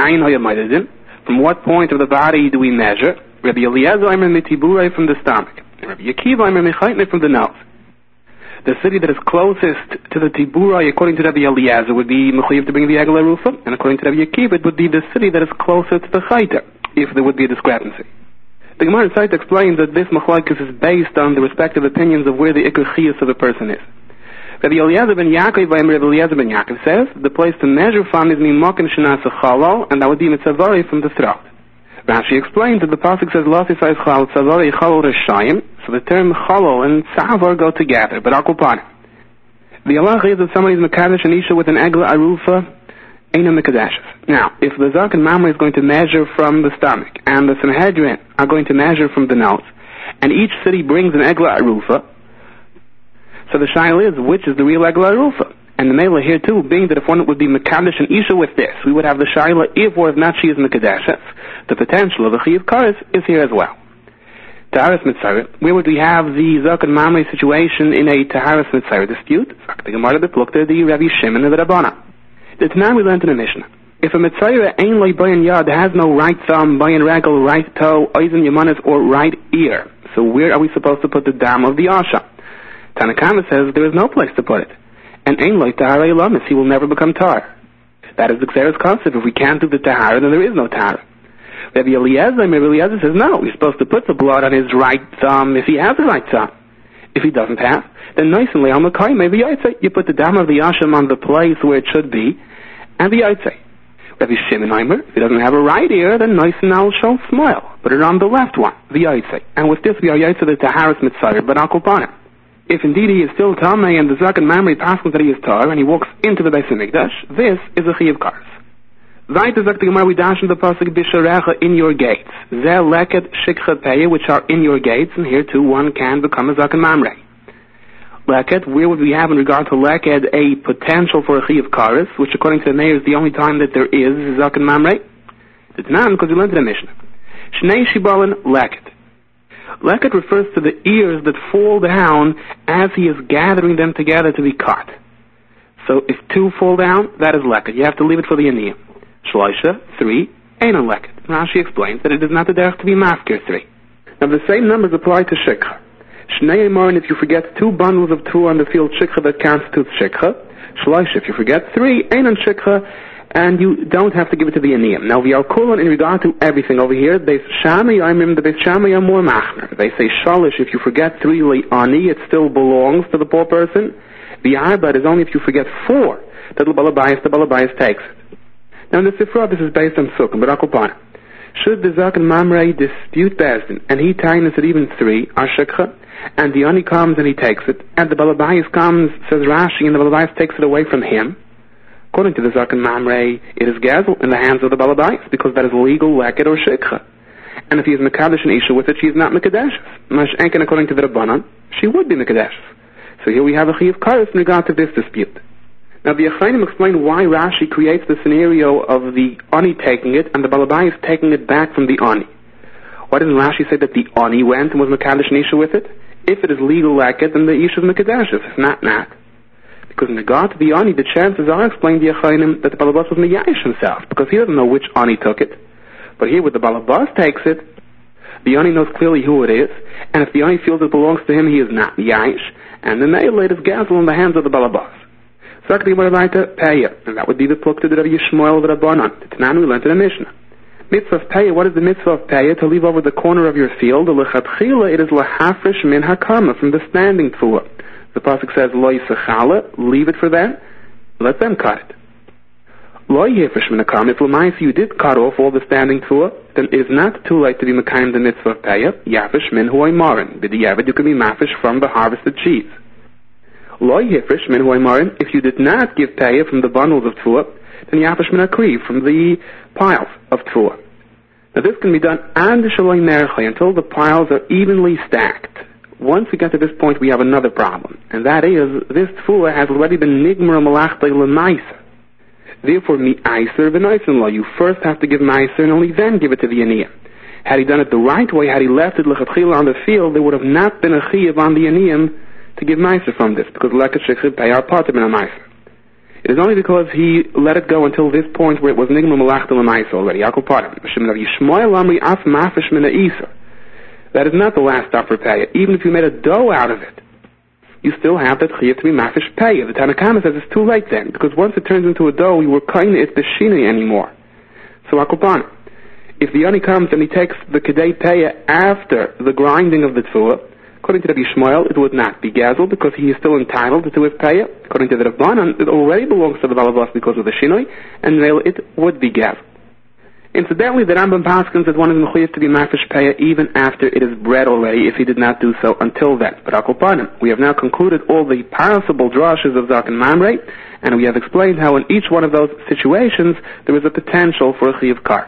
From what point of the body do we measure? Rabbi Eliezer from the stomach, and Rabbi Akiva from the nose. The city that is closest to the Tiburai, according to Rabbi Eliezer, would be mechuyev to bring the Egel Arufa, and according to Rabbi Akiva, it would be the city that is closer to the Chayta, if there would be a discrepancy. The Gemara site explains that this machlokes is based on the respective opinions of where the Iker Chiyus of a person is. Rabbi Eliezer ben Yaakov, Rabbi Eliezer ben Yaakov says, the place to measure from is Mimokin Shenasa Chalal, and that would be Mitzavari from the throat. Rashi explains that the pasuk says, Lasi says Chal, Tzavari Chalal Rishayim, so the term Chalal and Tzavar go together, but Akupana. The halacha is that somebody is Mekadesh and Isha with an Egla Arufa, Eina Mekadeshes. Now, if the Zak and Mamre is going to measure from the stomach, and the Sanhedrin are going to measure from the nose, and each city brings an Egla Arufa, so the shaila is, which is the real Egla Arufa? And the Mela here too, being that if one would be Mekadesh and Isha with this, we would have the shaila, if or if not she is Mekadeshes, the potential of a chiyav kares is here as well. Taharas Mitzayr, where would we have the Zak and Mamre situation in a Taharas Mitzayr dispute? The Gemara beplukta the Rabbi Shimon and the Rabbana. The Tanan we learned in the Mishnah. If a Mitzayr ein loy bayan yad has no right thumb, bayan regel, right toe, oizen yamanis, or right ear, so where are we supposed to put the dam of the Asha? Tanakama says there is no place to put it. And ein loy tahara ilamis, he will never become tar. That is the Xeris concept. If we can't do the Tahara, then there is no Tahara. Rabbi Eliezer, Rabbi Eliezer says, no, we're supposed to put the blood on his right thumb if he has the right thumb. If he doesn't have, then nice and le'al makai, maybe you put the dam of the Asham on the place where it should be, and the Yaitse. Rabbi Shimonheimer, if he doesn't have a right ear, then nice and now shall smile. Put it on the left one, the Yaitse. And with this, we are Yaitse the Taharas Mitzayr, but Akupana. If indeed he is still Tamei and the Zak and Mamre passes that he is Tar, and he walks into the Beis HaMikdash, this is a chiyav kares. Weiter sagt the Gemara, we dash in the pasuk bisharecha in your gates. Zeh leket shikcha peya, which are in your gates, and here too one can become a Zak and Mamre. Leket, where would we have in regard to leket a potential for a chiyav kares, which according to the Meir is the only time that there is Zak and Mamre? It's not, because we learned in the Mishnah. Shnei shibalin leket. Leket refers to the ears that fall down as he is gathering them together to be cut. So if two fall down, that is leket. You have to leave it for the aniyah. Shloisha, three, ain't on leket. Rashi explains that it is not the derech to be mafkir three. Now the same numbers apply to shikha. Shnei Morin, if you forget two bundles of two on the field shikha, that constitutes shikha. Shloisha, if you forget three, ain't on shikha, and you don't have to give it to the Aniyim. Now, we are cool in regard to everything over here. Beis Shammai, I remember the Beis Shammai are more machmer. They say, Shalish, if you forget three Ani, it still belongs to the poor person. The Arbad is only if you forget four that the Balabayas, the Balabayas takes it. Now, in the Sifra, this is based on Sukkah, but Akupana. Should the Zaken Mamrei dispute Bezdin, and he tightens it even three, Ashekha, and the Ani comes and he takes it, and the Balabayas comes, says Rashi, and the Balabayas takes it away from him, according to the Zaken Mamrei, it is gazel in the hands of the Balabayas, because that is legal, leket, or shekha. And if he is Mekadesh and Isha with it, she is not Mekadesh. Mash'enken, according to the Rabbanan, she would be Mekadesh. So here we have a Chiyav Kares in regard to this dispute. Now the Achainim explain why Rashi creates the scenario of the Ani taking it and the Balabayas taking it back from the Ani. Why doesn't Rashi say that the Ani went and was Mekadesh and Isha with it? If it is legal leket, then the Isha is Mekadesh. If not, not. Because in regard to the Ani, the chances are, explained the Achainim, that the Balabas was Meyayish himself, because he doesn't know which Ani took it. But here, where the Balabas takes it, the Ani knows clearly who it is, and if the Ani feels it belongs to him, he is not Meyayish, and the Neilat is gazel in the hands of the Balabas. Sakti Maravaita Peya, and that would be the pluk to the Rav Yishmael of Rabbanan. The Tanan we learned in the Mishnah. Mitzvah of Peya, what is the mitzvah of Peya? To leave over the corner of your field, the Lechatchila, it is Lahafresh Min Hakama, from the standing Tfuah. The pasuk says, Lo Yisachala, leave it for them, let them cut it. Lo Yifresh Min Hakama, if Lamaisi you did cut off all the standing Tfuah, then it is not too late to be Mekayim the mitzvah of Peya, Yafish Min Huay Marin. B'diavad, you can be Mafish from the harvested cheese. Lo Yifresh Min Huay Marin, if you did not give Peya from the bundles of Tfuah, then Yafish Min Akriv, from the piles of Tfuah. Now this can be done and until the piles are evenly stacked. Once we get to this point, we have another problem, and that is, this Tfuah has already been Nigmar Malachtei L'Maisa. Therefore, Mi'aiser V'Naisen Law, you first have to give Maiser and only then give it to the Aniyah. Had he done it the right way, had he left it L'Chatchila on the field, there would have not been a Chiyav on the Aniyim to give Maiser from this, because Leket Shechid Payar Patim in a Maiser. It is only because he let it go until this point where it was Nigmar Malachtei L'Maisa already. Yaakov Patim. Hashem Rav Yishmael Amri Af Mafish Min Ha'isa. That is not the last stop for Peya. Even if you made a dough out of it, you still have that chiyuv to be mafish Peya. The Tanakama says it's too late then, because once it turns into a dough, we were kind of it's the shina anymore. So Akupana, if the Ani comes and he takes the kedei Peya after the grinding of the tzuah, according to Rabbi Shmuel, it would not be gazel because he is still entitled to his Peya. According to the Rabbanan, it already belongs to the Balabas because of the shinoi, and it would be gazel. Incidentally, the Rambam paskins that one is mechuyev to be mafish Peya even after it is bred already, if he did not do so until then. But Akopanim, we have now concluded all the possible drashes of Zaken Mamrei, and we have explained how in each one of those situations there is a potential for a chiyuv kars.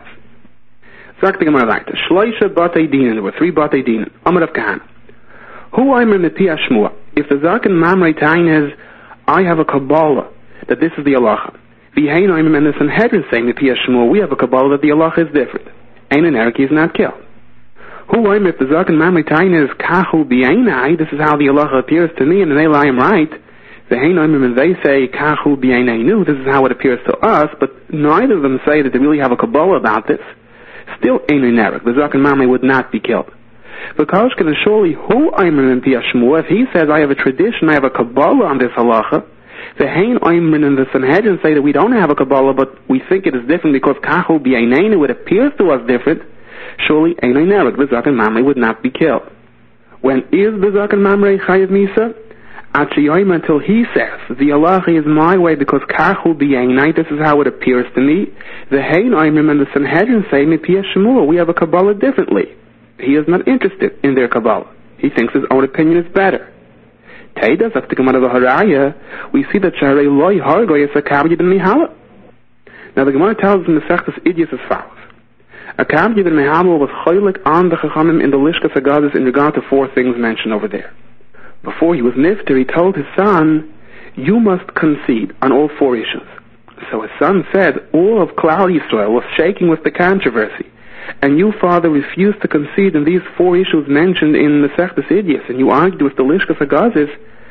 Zak the Gemara like Shloisha batei dinin, there were three batei dinin. Amar of Kahana. Who aimer mepi Shmua? If the Zaken Mamrei tain is, I have a Kabbalah that this is the halacha. The Hainoim and the Sanhedrin saying the Piyah Shmuel, we have a Kabbalah that the Allah is different. Ein and Erik is not killed. Who I'm if the Zaken Mamrei Tain is Kahu B'Ainai, this is how the Allah appears to me, and then I am right. The Hainoim and they say Kahu B'Ainainu, this is how it appears to us, but neither of them say that they really have a Kabbalah about this. Still Ein and Erik, the Zaken Mamrei would not be killed. Because can surely who I'm in Piyah Shmuel, if he says I have a tradition, I have a Kabbalah on this halacha, the Hein Oimrin and the Sanhedrin say that we don't have a Kabbalah, but we think it is different because Kahu B'Ainainu, it appears to us different. Surely Einay Nerek, the Zaken Mamrei would not be killed. When is the Zaken Mamrei Chayiv Misa? Achiyoim, until he says the Allah is my way because Kahu B'Ainai, this is how it appears to me. The Hein Oimrim and the Sanhedrin say Mipiyah Shmuel, we have a Kabbalah differently. He is not interested in their Kabbalah. He thinks his own opinion is better. Teida, sagt the Gemara Haraya, we see that Sharei Loi Hargoy is a Kabbalah ben Mihala. Now the Gemara tells us in the Sechtas Idias as follows. A Kabbalah ben Mihala was choylik on the Chachamim in the Lishkas Haggadis in regard to four things mentioned over there. Before he was nifter, he told his son, you must concede on all four issues. So his son said, all of Klal Yisrael was shaking with the controversy, and you, father, refused to concede in these four issues mentioned in the Sechtas Idias, and you argued with the Lishkas Haggadis.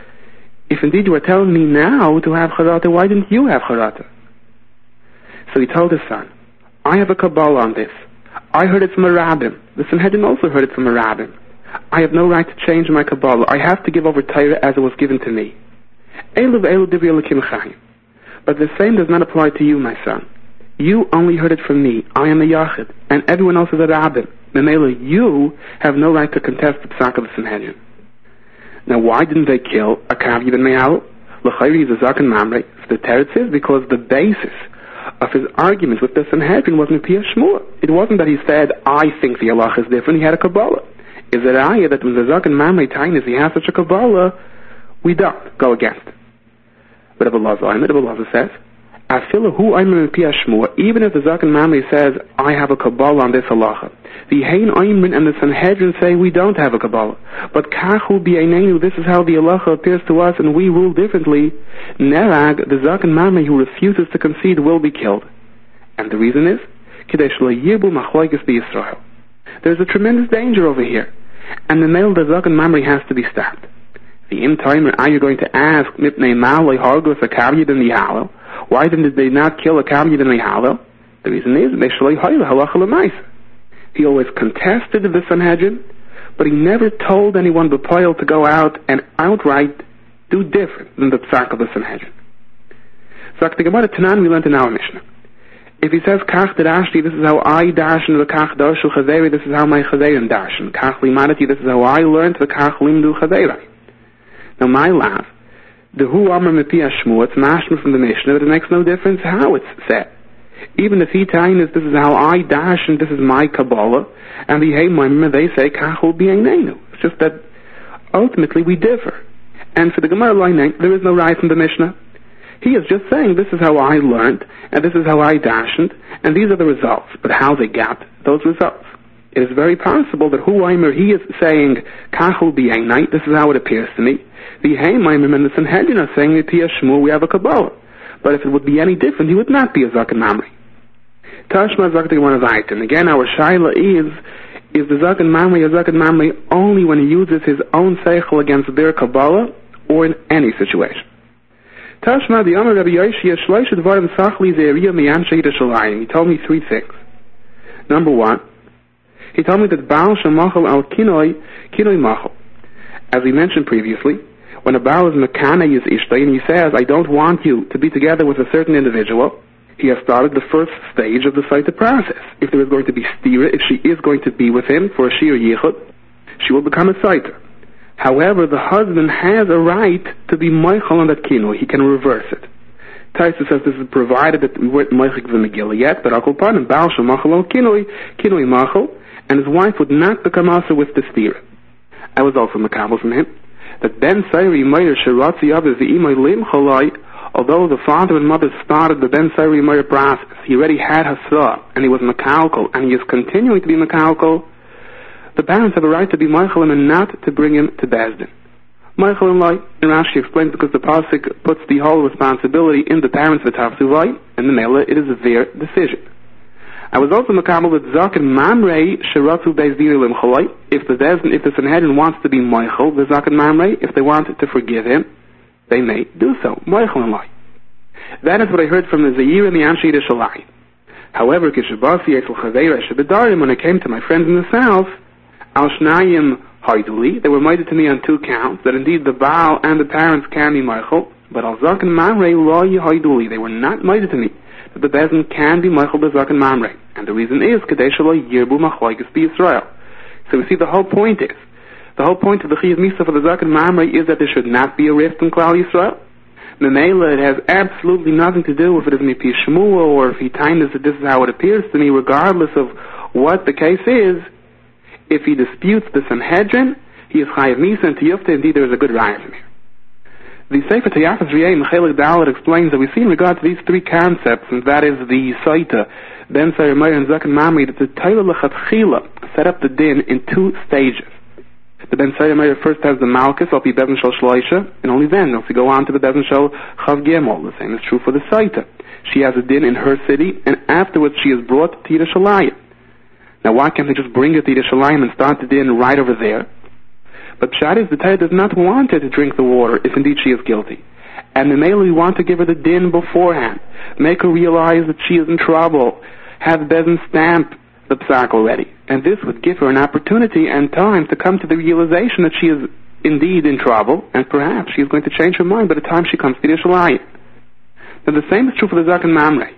If indeed you are telling me now to have Charata, why didn't you have Charata? So he told his son, I have a Kabbalah on this. I heard it from a Rabbim. The Sanhedrin also heard it from a Rabbim. I have no right to change my Kabbalah. I have to give over Torah as it was given to me. Elu v'elu divrei Elokim chayim. But the same does not apply to you, my son. You only heard it from me. I am a Yachid, and everyone else is a Rabbin. Memela, you have no right to contest the Psak of the Sanhedrin. Now, why didn't they kill a Kav Yibn Me'al? L'chayri is a Zaken Mamre. The teretz is because the basis of his arguments with the Sanhedrin wasn't Piyah Shmuel. It wasn't that he said, I think the Allah is different. He had a Kabbalah. Is it ayah that when the Zaken Mamre Tainis, he has such a Kabbalah, we don't go against it. But Rebbe Lazar, Rebbe Lazar says, Afilu hu aymer Piyah Shmuel, even if the Zaken Mamre says, I have a Kabbalah on this halacha. The Hein Ayman and the Sanhedrin say we don't have a Kabbalah. But Kachu B'Einenu, this is how the halacha appears to us and we rule differently. Nerag, the Zaken Mamre who refuses to concede, will be killed. And the reason is, Kidei shelo yirbu machloikes b'Yisrael. There's a tremendous danger over here. And the male, the Zaken Mamre, has to be stopped. The Im Timer, are you going to ask, Mipnei Ma'alei Hargus a Kavyid in the Halal? Why didn't they not kill a Kavyid in the Halal? The reason is, they shalei hayla halacha l'maisa. He always contested the Sanhedrin, but he never told anyone b'poil to go out and outright do different than the psak of the Sanhedrin. So the Gemara Tanan we learned in our Mishnah. If he says kach derashti, this is how I darshan, the kach darshu chazeri, this is how my chazerim darshan. Kach limadati, this is how I learned, the kach limdu chazeri. Now my laugh, the hu amar mepiyah shmu, it's mashma from the Mishnah, but it makes no difference how it's said. Even if he telling us this is how I dash and this is my Kabbalah, and the hey Maimon, they say kachul b'Einenu. It's just that ultimately we differ. And for the Gemara line, there is no right in the Mishnah. He is just saying this is how I learned, and this is how I dashed, and these are the results. But how they got those results? It is very possible that hu Aimer, he is saying kachul b'Einenu, this is how it appears to me. The hey Maimon and the Sanhedrin are saying Piyah Shmuel, we have a Kabbalah. But if it would be any different, he would not be a Zaken Mamre. Tashma Zaken Gemara Vayten. Again, our shaila is, is the Zaken Mamre a Zaken Mamre only when he uses his own seichel against their Kabbalah, or in any situation? Tashma the Amar Rabbi Yoshia Shloisha Dvarim Sachli Ze'eriya Mi'an She'ita Shalayim. He told me three things. Number one, he told me that Baal Shemachal al Kinoi, Kinoi Machal. As we mentioned previously, when a Baal is Mekana is Ishtay and he says, I don't want you to be together with a certain individual, he has started the first stage of the Saita process. If there is going to be stira, if she is going to be with him for a Shir Yichud, she will become a Saita. However, the husband has a right to be Meichel on that Kino. He can reverse it. Taisa says this is provided that we weren't Meichel the Megillah yet, but Akulpan and Baal Shemachal al Kinoi, Kinoi Machal, and his wife would not become also with the stira. I was also Makabel from him. That Ben Sairi Meir Shiratzi Yavis the Imay Lim Chalai, although the father and mother started the Ben Sairi Meir process, he already had Hasra, and he was Makalkal, and he is continuing to be Makalkal. The parents have a right to be Meichelim and not to bring him to Bezdin. Meichelim Lai, and Rashi explains because the Pasuk puts the whole responsibility in the parents of the Tafsuvai, and the Mela, it is their decision. I was also makabel that Zaken Mamre Sheratu Bezdin Lim Chalai. If the Bezdin, if the Sanhedrin wants to be Meichel, the Zaken Mamre, if they want to forgive him, they may do so. Meichel and Lai. That is what I heard from the Zayir and the Anshida Shalai. However, Kishabasi Esel Chaveira Shabedarim, when I came to my friends in the south, Al Shnayim Haiduli, they were minded to me on two counts, that indeed the Baal and the parents can be Meichel, but Al Zaken Mamre Lo Haiduli, they were not minded to me that the Bezdin can be Meichel the Zaken Mamre. And the reason is, Kadei Shelo Yirbu Machloikes b'Yisrael. So we see the whole point is, the whole point of the Chiyuv Misa for the Zaken Mamre is that there should not be a rift in Klal Yisrael. Memela, it has absolutely nothing to do with it is Mipi Shmuel, or if he timed us that this is how it appears to me, regardless of what the case is. If he disputes the Sanhedrin, he is Chayav Misa and Tiyufta, indeed there is a good raya from here. The Sefer Teyafas Riyeh Mechelik Dalet explains that we see in regard to these three concepts, and that is the Saita, Ben Sair Meir and Zaken Mamre, that the Taila Lechatchila set up the din in two stages. The Ben Sair Meir first has the Malchus, Al Pi Bezdin Shel Shloisha, and only then if we go on to the Bezdin Shel Chav Gimel. The same is true for the Saita. She has a din in her city, and afterwards she is brought to Yerushalayim. Now why can't they just bring her to Yerushalayim and start the din right over there? But Pshat is the Torah does not want her to drink the water if indeed she is guilty. And the male we want to give her the din beforehand. Make her realize that she is in trouble. Have Bezdin stamp the psak already. And this would give her an opportunity and time to come to the realization that she is indeed in trouble, and perhaps she is going to change her mind by the time she comes to Yerushalayim. Now the same is true for the Zaken Mamre.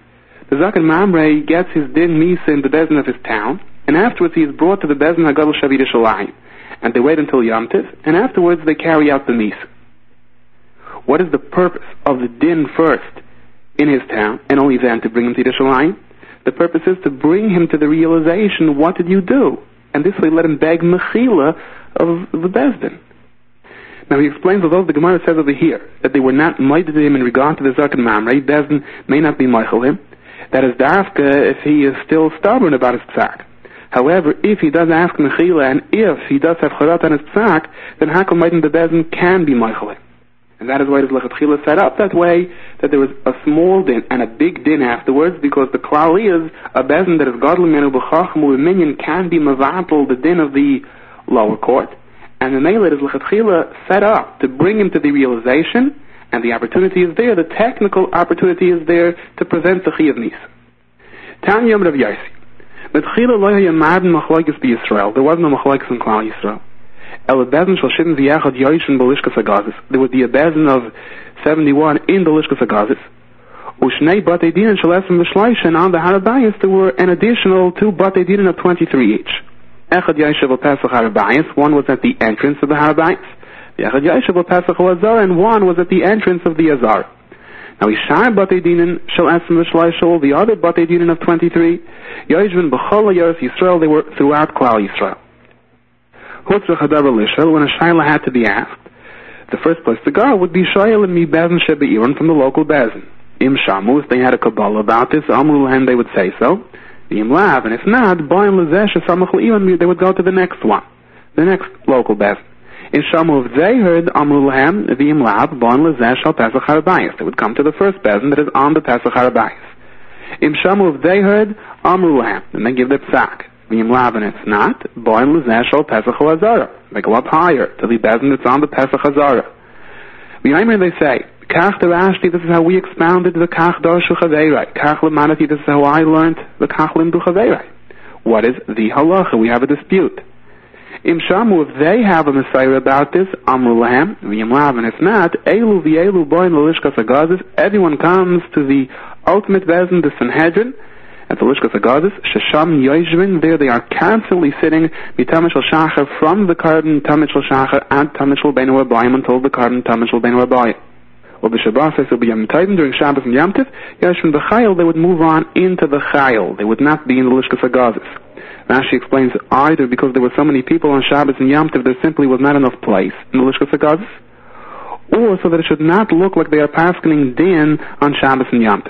The Zaken Mamre gets his din misa in the bezin of his town, and afterwards he is brought to the bezin Hagadol Shavit Shalayim, and they wait until Yom Tiv, and afterwards they carry out the misa. What is the purpose of the din first in his town, and only then to bring him to Yerushalayim? The purpose is to bring him to the realization, what did you do? And this way let him beg mechila of the bezdin. Now he explains, although the Gemara says over here that they were not moided to him in regard to the Zaken Mamre, bezdin may not be moichel him. That is dafka if he is still stubborn about his psak. However, if he does ask mechila, and if he does have charat on his psak, then hakol moidin the bezdin can be moichel him. And that is why the lechatchila set up that way, that there was a small din and a big din afterwards, because the klal is a bezin that is godly menu b'chachmu minyan can be mavatal the din of the lower court, and the mele is lechatchila set up to bring him to the realization, and the opportunity is there, the technical opportunity is there to prevent the chi of nisa. Tanya Rav Yossi, Metchila lo haya maden machlokes b'Yisrael. There was no machlokes in Klal Yisrael. There would be a bezin of seventy-one in the Lishkas Agazis. Ushnei Batei Dinin Shalesem V'Shleish, and on the Harabayas there were an additional two Batei Dinin of twenty-three each. Echad Yoshev al Pesach Harabayas, one was at the entrance of the Harabayas. The Echad Yoshev al Pesach al Azar, and one was at the entrance of the Azar. Now Ishar Batei Dinin Shalesem V'Shleish, the other Batei Dinin of twenty-three, Yoshvin B'chol Yeres Yisrael, they were throughout Klal Yisrael. When a shayla had to be asked, the first place to go would be shayla mi bezin shebe'iron from the local bezin. Im shamu, if they had a kabbalah about this, amru lahem, they would say so. Im lav, and if not, ba'in lezesh samachal iron, they would go to the next one, the next local bezin. In shamu, if they heard amru lahem, v'im lav, ba'in lezesh al pesach harabayis, they would come to the first bezin that is on the pesach harabayis. Im shamu, if they heard amru lahem, then they give their psak. V'im lav, and it's not, ba'in lezesh al pesach hazara. They go up higher to the bezin that's on the pesach hazara. V'yaimer, they say, kach derashti, this is how we expounded the kach darshu chaveirai. Kach lemanati, this is how I learned the kach limdu chaveirai. What is the halacha? We have a dispute. Im shamu, if they have a messiah about this, amru lahem, v'yim lav, and if not, elu v'elu ba'in l'lishkas agazis, everyone comes to the ultimate bezin, the Sanhedrin, at the Lishkas Agazis, Shesham Yoshvin, there they are constantly sitting, Mitamish al-Shachar, from the Kardan Tamish al-Shachar, and Tamish al-Beinu Abayim, until the Kardan Tamish al-Beinu Abayim. Well, the Shabbos says, Yom Tovim, during Shabbos and Yom Tiv, Yoshvin B'Chayil, they would move on into the Chayil. They would not be in the Lishkas Agazis. Rashi explains, either because there were so many people on Shabbos and Yom Tiv, there simply was not enough place in the Lishkas Agazis, or so that it should not look like they are paskening din on Shabbos and Yom Tiv.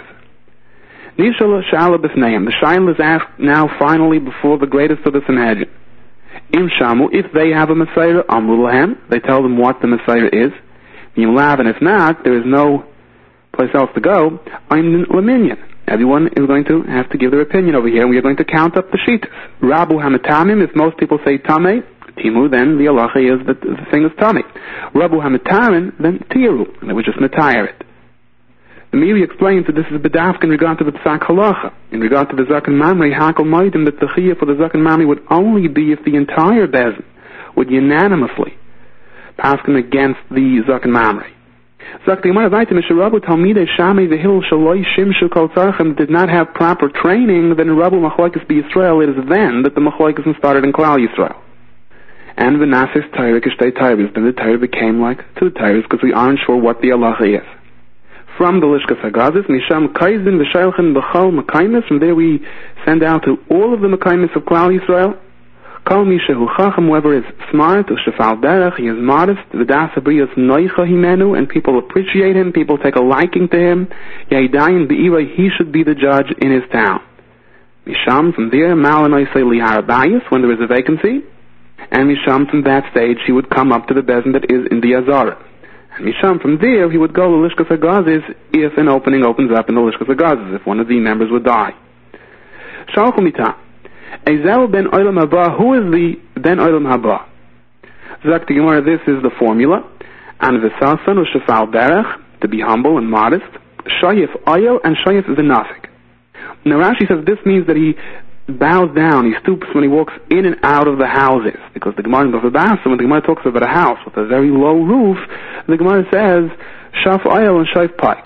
Nishala Shala B'Fneim. The Shaila is asked now finally before the greatest of the Sanhedrin. Im Shamu, if they have a Messiah, Amru Lahem, they tell them what the Messiah is. Im Lav, and if not, there is no place else to go. I'm Laminyan. Everyone is going to have to give their opinion over here, and we are going to count up the Shitas. Rabu Hamatamim, if most people say Tameh, Timu, then the halacha is that the thing is Tameh. Rabu Hamatamin, then Tiru, and they would just retire it. The Miri explains that this is bedafk in regard to the Psak Halacha. In regard to the Zaken Mamre, Hakol Moedim, that the Chiyah for the Zaken Mamre would only be if the entire Bezin would unanimously paskin against the Zaken Mamre. Zakti Gemara Vaita Misharabu Talmidei Shami V'Hil Shaloi Shimshu Kol Tzarchem did not have proper training, then Rabu Machlokes B'Yisrael, it is then that the Machlokes started in Klal Yisrael. And V'Nasis Torah Kishtei Torahs, then the Torah became like two Torahs, because we aren't sure what the halacha is. From the Lishkas Hagazis, Misham Kaizin V'Shailchen B'Chol Mekaimis, from there we send out to all of the Mekaimis of Klal Yisrael. Kol Mishehu Chacham, whoever is smart, Ushafal Derech, he is modest, V'das Abriyas Noicha Himenu, and people appreciate him, people take a liking to him. Yaidayin B'Ira, he should be the judge in his town. Misham, from there, Malanoisei Liharabayis, when there is a vacancy, and Misham, from that stage, he would come up to the bezin that is in the Azara. And Misham, from there, he would go to Lishkas Hagazis if an opening opens up in the Lishkas Hagazis, if one of the members would die. Shalchum Mitah. Ezel ben Olam Haba, who is the ben Olam Haba? Zakti Gemara, this is the formula. And V'sasan u'shafal derech, to be humble and modest. Shayif Oyel, and Shayif is a nafik. Now Rashi says this means that he bows down, he stoops when he walks in and out of the houses. Because the Gemara in Bava when the Gemara talks about a house with a very low roof, the Gemara says, Shaf Oyel and Shayif Pike.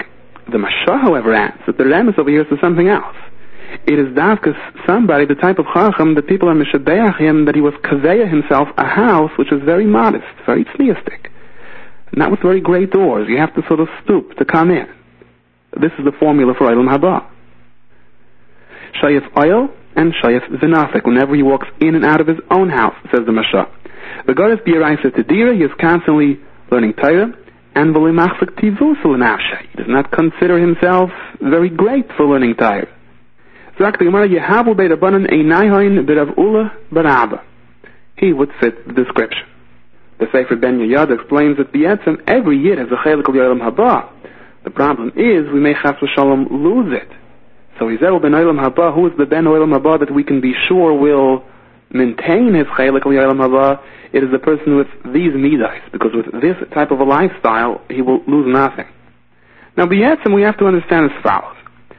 The Mashah, however, adds that the remes over here is to something else. It is Davkas somebody, the type of Chacham that people are Mishabeach him, that he was Kaveya himself a house which is very modest, very tzniistic, not with very great doors. You have to sort of stoop to come in. This is the formula for Olam Haba. Shayef oil and Shayef Zinafik, whenever he walks in and out of his own house, says the Mashah. The God is B'Yaraisa Tedira, he is constantly learning Torah, and V'limachzik Tivusul Nafshay. He does not consider himself very great for learning Torah. Zak the Gemara, Yehavu Beit Abanan Einayhoin B'Rav Ula Barabba. He would fit the description. The Sefer Ben Yayad explains that B'Yetzim every year has a Chelik of Yolam Haba. The problem is we may Chas v'Shalom lose it. So Yizel Ben Olam Haba, who is the Ben Olam Haba that we can be sure will maintain his Chelik of Yolam Haba? It is the person with these midas, because with this type of a lifestyle, he will lose nothing. Now, B'Yetzim, we have to understand as follows.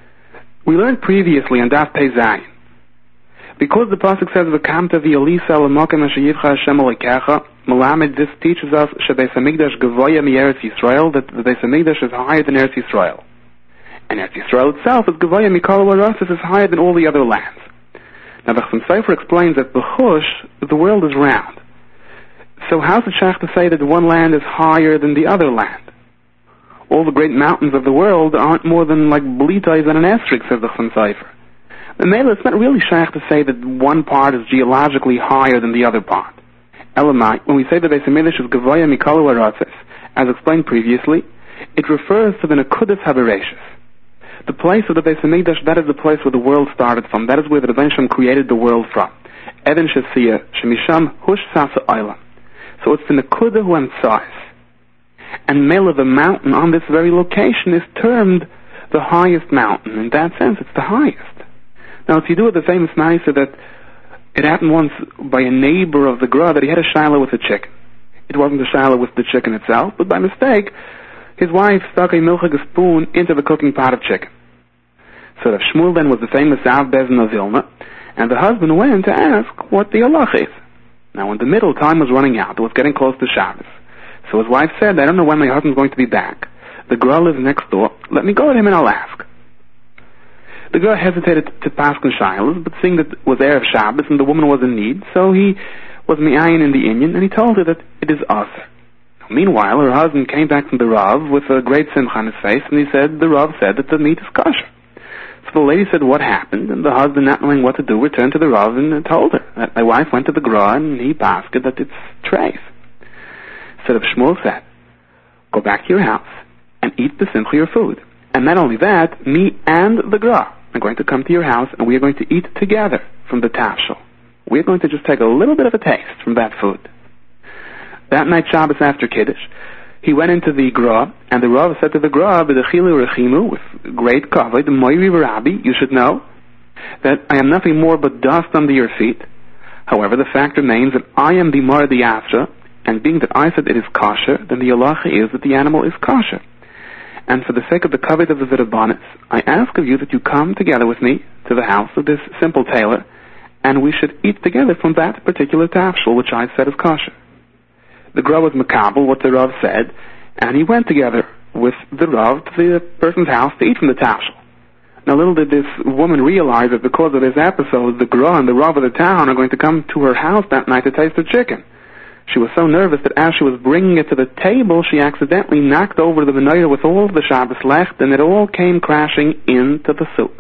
We learned previously on Daf Pei Zayin, because the pasuk says "V'kamta v'yalisa l'makom asher yivcha Hashem Elokecha," Malamed, this teaches us Shebeis Hamikdash Gavoya mi'Eretz Yisrael, that the Beis Hamikdash is higher than Eretz Yisrael, and Eretz Yisrael itself is Gavoya mikol ha'aratzos, is higher than all the other lands. Now the Chassam Sofer explains that B'chush, the world is round. So how's it shach to say that one land is higher than the other land? All the great mountains of the world aren't more than like Blitais and an Esrik, says the Chassam Sofer. The Mela, it's not really shach to say that one part is geologically higher than the other part. Elamai, when we say the Beis Hamikdash is Gavoya mikol ha'aratzos, as explained previously, it refers to the Nekudas HaBereishis. The place of the Beis Hamikdash, that is the place where the world started from. That is where the Rebbeinu Shem created the world from. Eden Shesiya, Shemisham Hush Sasa Olam. So it's the Nekuda Hu Emtsais. And Mela, the mountain on this very location, is termed the highest mountain. In that sense, it's the highest. Now, if you do it the famous Maisa that it happened once by a neighbor of the Gra that he had a shiloh with a chicken. It wasn't a shiloh with the chicken itself, but by mistake, his wife stuck a milchig spoon into the cooking pot of chicken. So Rav Shmuel then was the famous Av Bezin of Vilna, and the husband went to ask what the halach is. Now, when the middle time was running out, it was getting close to Shabbos. So his wife said, I don't know when my husband's going to be back. The Gra lives next door. Let me go to him and I'll ask. The girl hesitated to pass on shilas, but seeing that it was Erev Shabbos and the woman was in need, so he was mi'ayin in the Inyan, and he told her that it is aser. Meanwhile, her husband came back from the Rav with a great simcha on his face, and he said, the Rav said that the meat is kosher. So the lady said, what happened? And the husband, not knowing what to do, returned to the Rav and told her that my wife went to the Gra, and he passed it that it's treif. So Rav Shmuel said, go back to your house and eat the simcha your food. And not only that, me and the Gra are going to come to your house, and we are going to eat together from the tafshel. We are going to just take a little bit of a taste from that food. That night, Shabbos after Kiddush, he went into the Gra, and the Rav said to the Gra, B'dechilu rechimu, with great kavod, Moiri Rabbi, you should know that I am nothing more but dust under your feet. However, the fact remains that I am the Mar the Asra, and being that I said it is kosher, then the halacha is that the animal is kosher. And for the sake of the kavod of the V'Rabbanis, I ask of you that you come together with me to the house of this simple tailor, and we should eat together from that particular tafshel which I said is kosher. The Gra was makabel what the Rav said, and he went together with the Rav to the person's house to eat from the tafshel. Now little did this woman realize that because of this episode, the Gra and the Rav of the town are going to come to her house that night to taste the chicken. She was so nervous that as she was bringing it to the table, she accidentally knocked over the menorah with all the Shabbos left, and it all came crashing into the soup.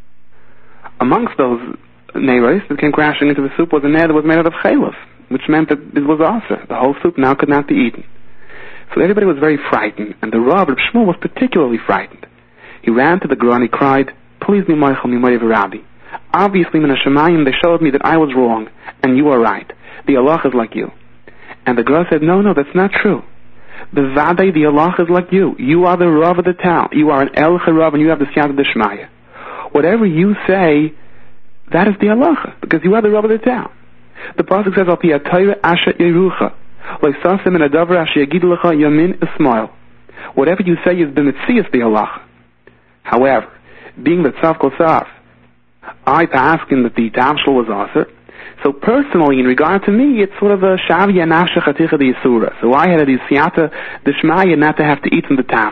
Amongst those neighbors that came crashing into the soup was a ner that was made out of chalif, which meant that it was aser. The whole soup now could not be eaten. So everybody was very frightened, and the Rav, Rav Shmuel, was particularly frightened. He ran to the Gra and he cried, please me moichel mi moiv Rabbi. Obviously, min hashamayim, they showed me that I was wrong, and you are right. The Allah is like you. And the Gra said, no, no, that's not true. The Vadai, the Allah is like you. You are the Rav of the town. You are an El Rav, and you have the Siyat D'Shmaya. Whatever you say, that is the Allah, because you are the Rav of the town. The pasuk says, Al pi atayra asher yerucha, loisasim in adavra asher yagidu lecha yamin ismail. Whatever you say is b'mitzias the Allah. However, being that Sav Kosaf, I to ask him that the tavshel was aser. So personally, in regard to me, it's sort of a shavya nafsha chaticha de yisura. So I had a siyata d'shmaya not to have to eat from the tafshel.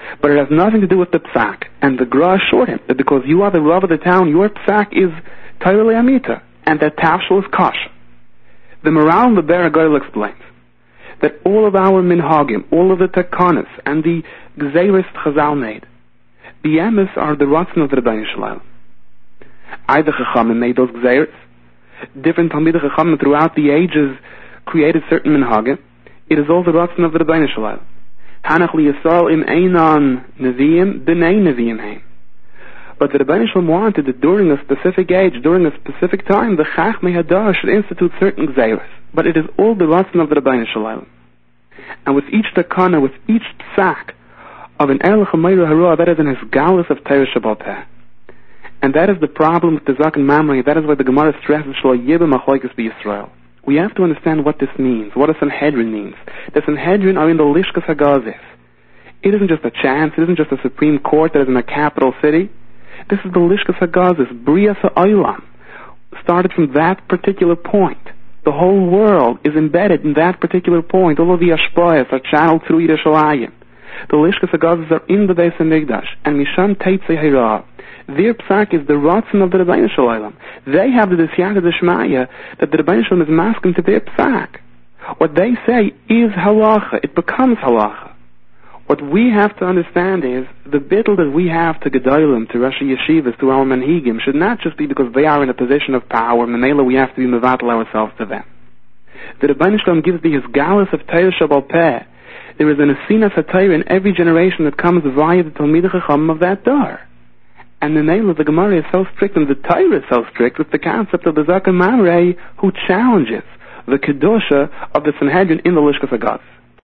But it has nothing to do with the psak. And the Gra assured him that because you are the Rav of the town, your psak is Torah Le'amita, and that tafshil is kosher. The Maral in the Ber HaGoyel explains that all of our minhagim, all of the takanas, and the gzeiros Chazal made, the emes are the rotzen of the Rebbeinu Shalom. Either Chachamim made those gzeiros, different Talmidei Chachamim throughout the ages created certain minhagim. It is all the rotzen of the Rebbeinu Shalom. Hanach li Yisrael im einan neviim b'nei neviim heim. But the Rebbeinu Shalom wanted that during a specific age, during a specific time, the Chachmei Hadah should institute certain gzeiros. But it is all the rotzen of the Rebbeinu Shalom. And with each takana, with each psak of an Erlich HaMeira Hara, that is an Hisgalus of Torah Shabbal Peh. And that is the problem with the Zaken Mamre. That is why the Gemara stresses Shlo Yibam Achloikis B'Yisrael. We have to understand what this means, what a Sanhedrin means. The Sanhedrin are in the Lishkas HaGazis. It isn't just a chance, it isn't just a Supreme Court that is in a capital city. This is the Lishkas HaGazis, Bria Ha'olam. Started from that particular point. The whole world is embedded in that particular point. All of the Ashpayas are channeled through Yerushalayim. The Lishkas HaGazis are in the Beis HaMikdash. And Misham Teitzei Hira. Their psak is the rotzen of the Rebbeinu Shalom. They have the Disyata Deshmaya that the Rebbeinu Shalom is masking to their psak. What they say is halacha. It becomes halacha. What we have to understand is the bittul that we have to Gedolim, to Rashi Yeshivas, to our Manhigim, should not just be because they are in a position of power. Menela, we have to be mevatel ourselves to them. The Rebbeinu Shalom gives the Hisgalus of Torah Shabbal Peh. There is an Asinas HaTorah in every generation that comes via the Talmidei Chacham of that door. And the name of the Gemara is so strict, and the Torah is so strict with the concept of the Zaken Mamre, who challenges the Kedusha of the Sanhedrin in the Lishkas HaGaz.